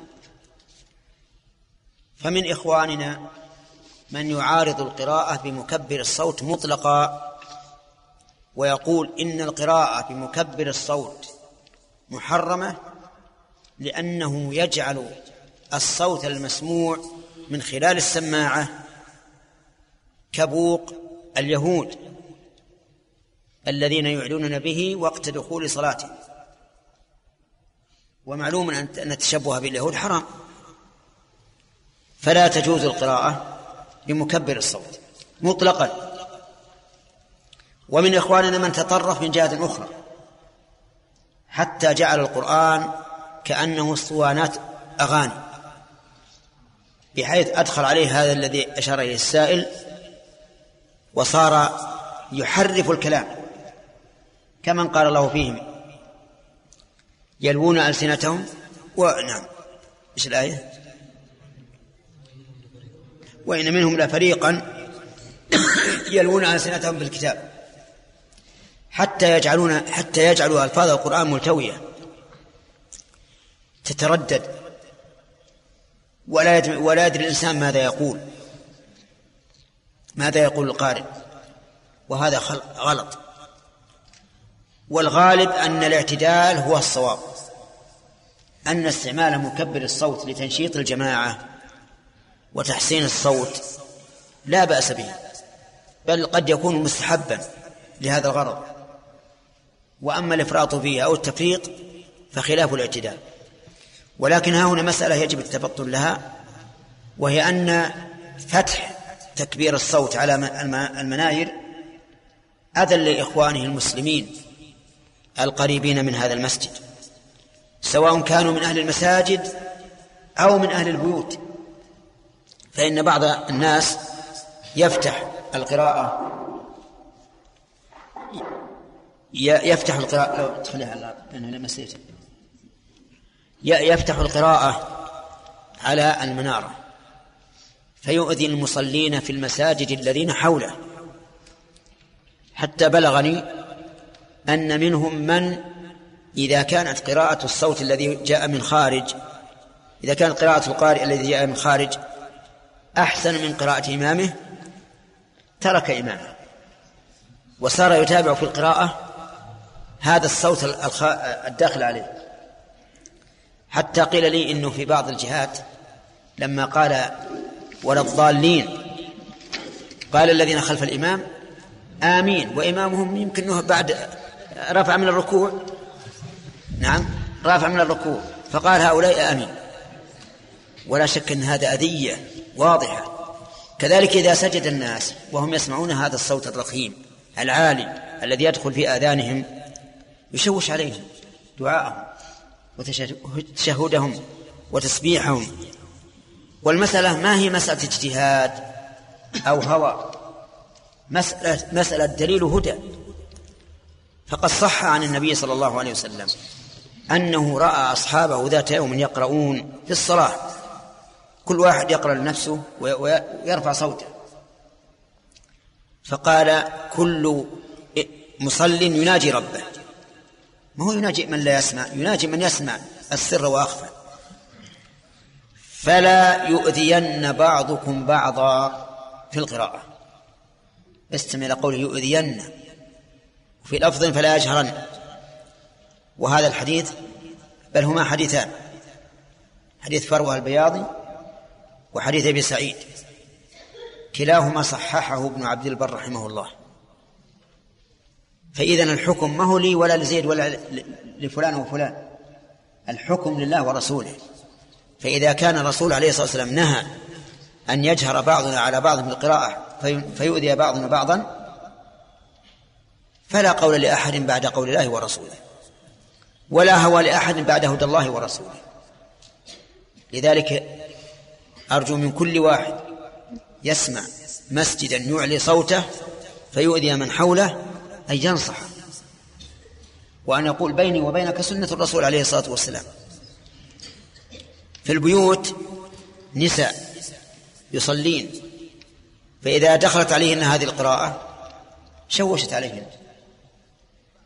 فمن إخواننا من يعارض القراءة بمكبر الصوت مطلقا ويقول إن القراءة بمكبر الصوت محرمة لأنه يجعل الصوت المسموع من خلال السماعة كبوق اليهود الذين يعلنون به وقت دخول صلاته، ومعلوم أن التشبه باليهود حرام، فلا تجوز القراءة بمكبر الصوت مطلقا. ومن إخواننا من تطرف من جهة أخرى حتى جعل القرآن كأنه اسطوانات أغاني، بحيث أدخل عليه هذا الذي أشار إليه السائل وصار يحرف الكلام كمن قال الله فيهم يلوون ألسنتهم ونعم إيش الآية؟ وإن منهم لفريقا يلوون ألسنتهم بالكتاب حتى يجعلون حتى يجعلوا ألفاظ القرآن ملتوية تتردد ولا يدري, ولا يدري الإنسان ماذا يقول ماذا يقول القارئ، وهذا غلط. والغالب أن الاعتدال هو الصواب، أن استعمال مكبر الصوت لتنشيط الجماعة وتحسين الصوت لا بأس به، بل قد يكون مستحبا لهذا الغرض. وأما الإفراط فيه أو التفريط فخلاف الاعتدال. ولكن ها هنا مسألة يجب التفطن لها، وهي أن فتح تكبير الصوت على المناير أذى لإخوانه المسلمين القريبين من هذا المسجد، سواء كانوا من أهل المساجد أو من أهل البيوت. فإن بعض الناس يفتح القراءة يفتح القراءة يفتح القراءة على المنارة فيؤذي المصلين في المساجد الذين حوله، حتى بلغني أن منهم من إذا كانت قراءة الصوت الذي جاء من خارج إذا كانت قراءة القارئ الذي جاء من خارج أحسن من قراءة إمامه ترك إمامه وصار يتابع في القراءة هذا الصوت الداخل عليه. حتى قيل لي إنه في بعض الجهات لما قال ولا الضالين قال الذين خلف الإمام آمين، وإمامهم يمكن أنه بعد رفع من الركوع نعم رافع من الركوع فقال هؤلاء آمين. ولا شك أن هذا أذية واضحة. كذلك إذا سجد الناس وهم يسمعون هذا الصوت الرخيم العالي الذي يدخل في آذانهم يشوش عليهم دعاءهم وتشهدهم وتسبيحهم. والمسألة ما هي مسألة اجتهاد أو هوى، مسألة, مسألة دليل هدى. فقد صح عن النبي صلى الله عليه وسلم أنه رأى أصحابه ذات يوم يقرؤون في الصلاة كل واحد يقرأ لنفسه ويرفع صوته، فقال كل مصل يناجي ربه، ما هو يناجي من لا يسمع، يناجي من يسمع السر وأخفى. فلا يؤذين بعضكم بعضا في القراءة، استمع إلى قوله يؤذين، وفي لفظ فلا يجهرن. وهذا الحديث بل هما حديثان، حديث فروة البياضي وحديث أبي سعيد، كلاهما صححه ابن عبد البر رحمه الله. فإذن الحكم ما هو لي ولا لزيد ولا لفلان وفلان، الحكم لله ورسوله. فإذا كان الرسول عليه الصلاة والسلام نهى أن يجهر بعضنا على بعض بالقراءة فيؤذي بعضنا بعضا، فلا قول لأحد بعد قول الله ورسوله، ولا هوى لأحد بعد هدى الله ورسوله. لذلك أرجو من كل واحد يسمع مسجدا يعلي صوته فيؤذي من حوله أن ينصح، وأن يقول بيني وبينك سنة الرسول عليه الصلاة والسلام. في البيوت نساء يصلين، فإذا دخلت عليهن هذه القراءة شوشت عليهن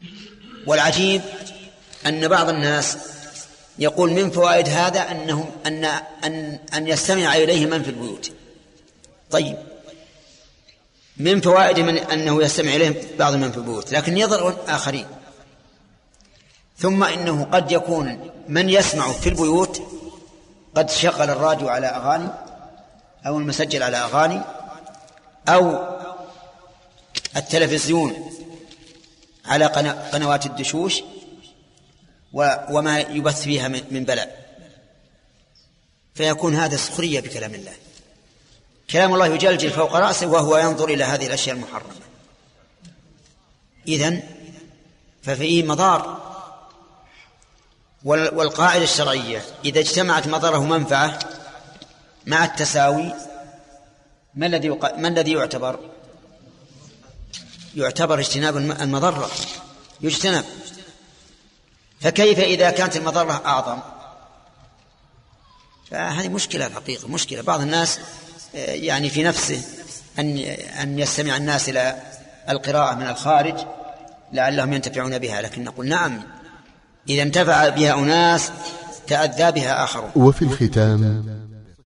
والعجيب أن بعض الناس يقول من فوائد هذا أنه أن أن أن يستمع إليه من في البيوت. طيب، من فوائد من أنه يستمع إليه بعض من في البيوت، لكن يضر آخرين. ثم إنه قد يكون من يسمع في البيوت قد شغل الراديو على أغاني أو المسجل على أغاني أو التلفزيون على قنوات الدشوش وما يبث فيها من بلاء، فيكون هذا سخرية بكلام الله. كلام الله يجلجل فوق رأسه وهو ينظر إلى هذه الأشياء المحرمة. إذن ففيه مضار. والقاعدة الشرعية إذا اجتمعت مضره ومنفعة مع التساوي ما الذي ما الذي يعتبر؟ يعتبر اجتناب المضرة، يجتنب. فكيف إذا كانت المضرة أعظم؟ فهذه مشكلة الحقيقة، مشكلة. بعض الناس يعني في نفسه أن أن يستمع الناس إلى القراءة من الخارج لعلهم ينتفعون بها، لكن نقول نعم، إذا انتفع بها أناس تأذى بها آخرون. وفي الختام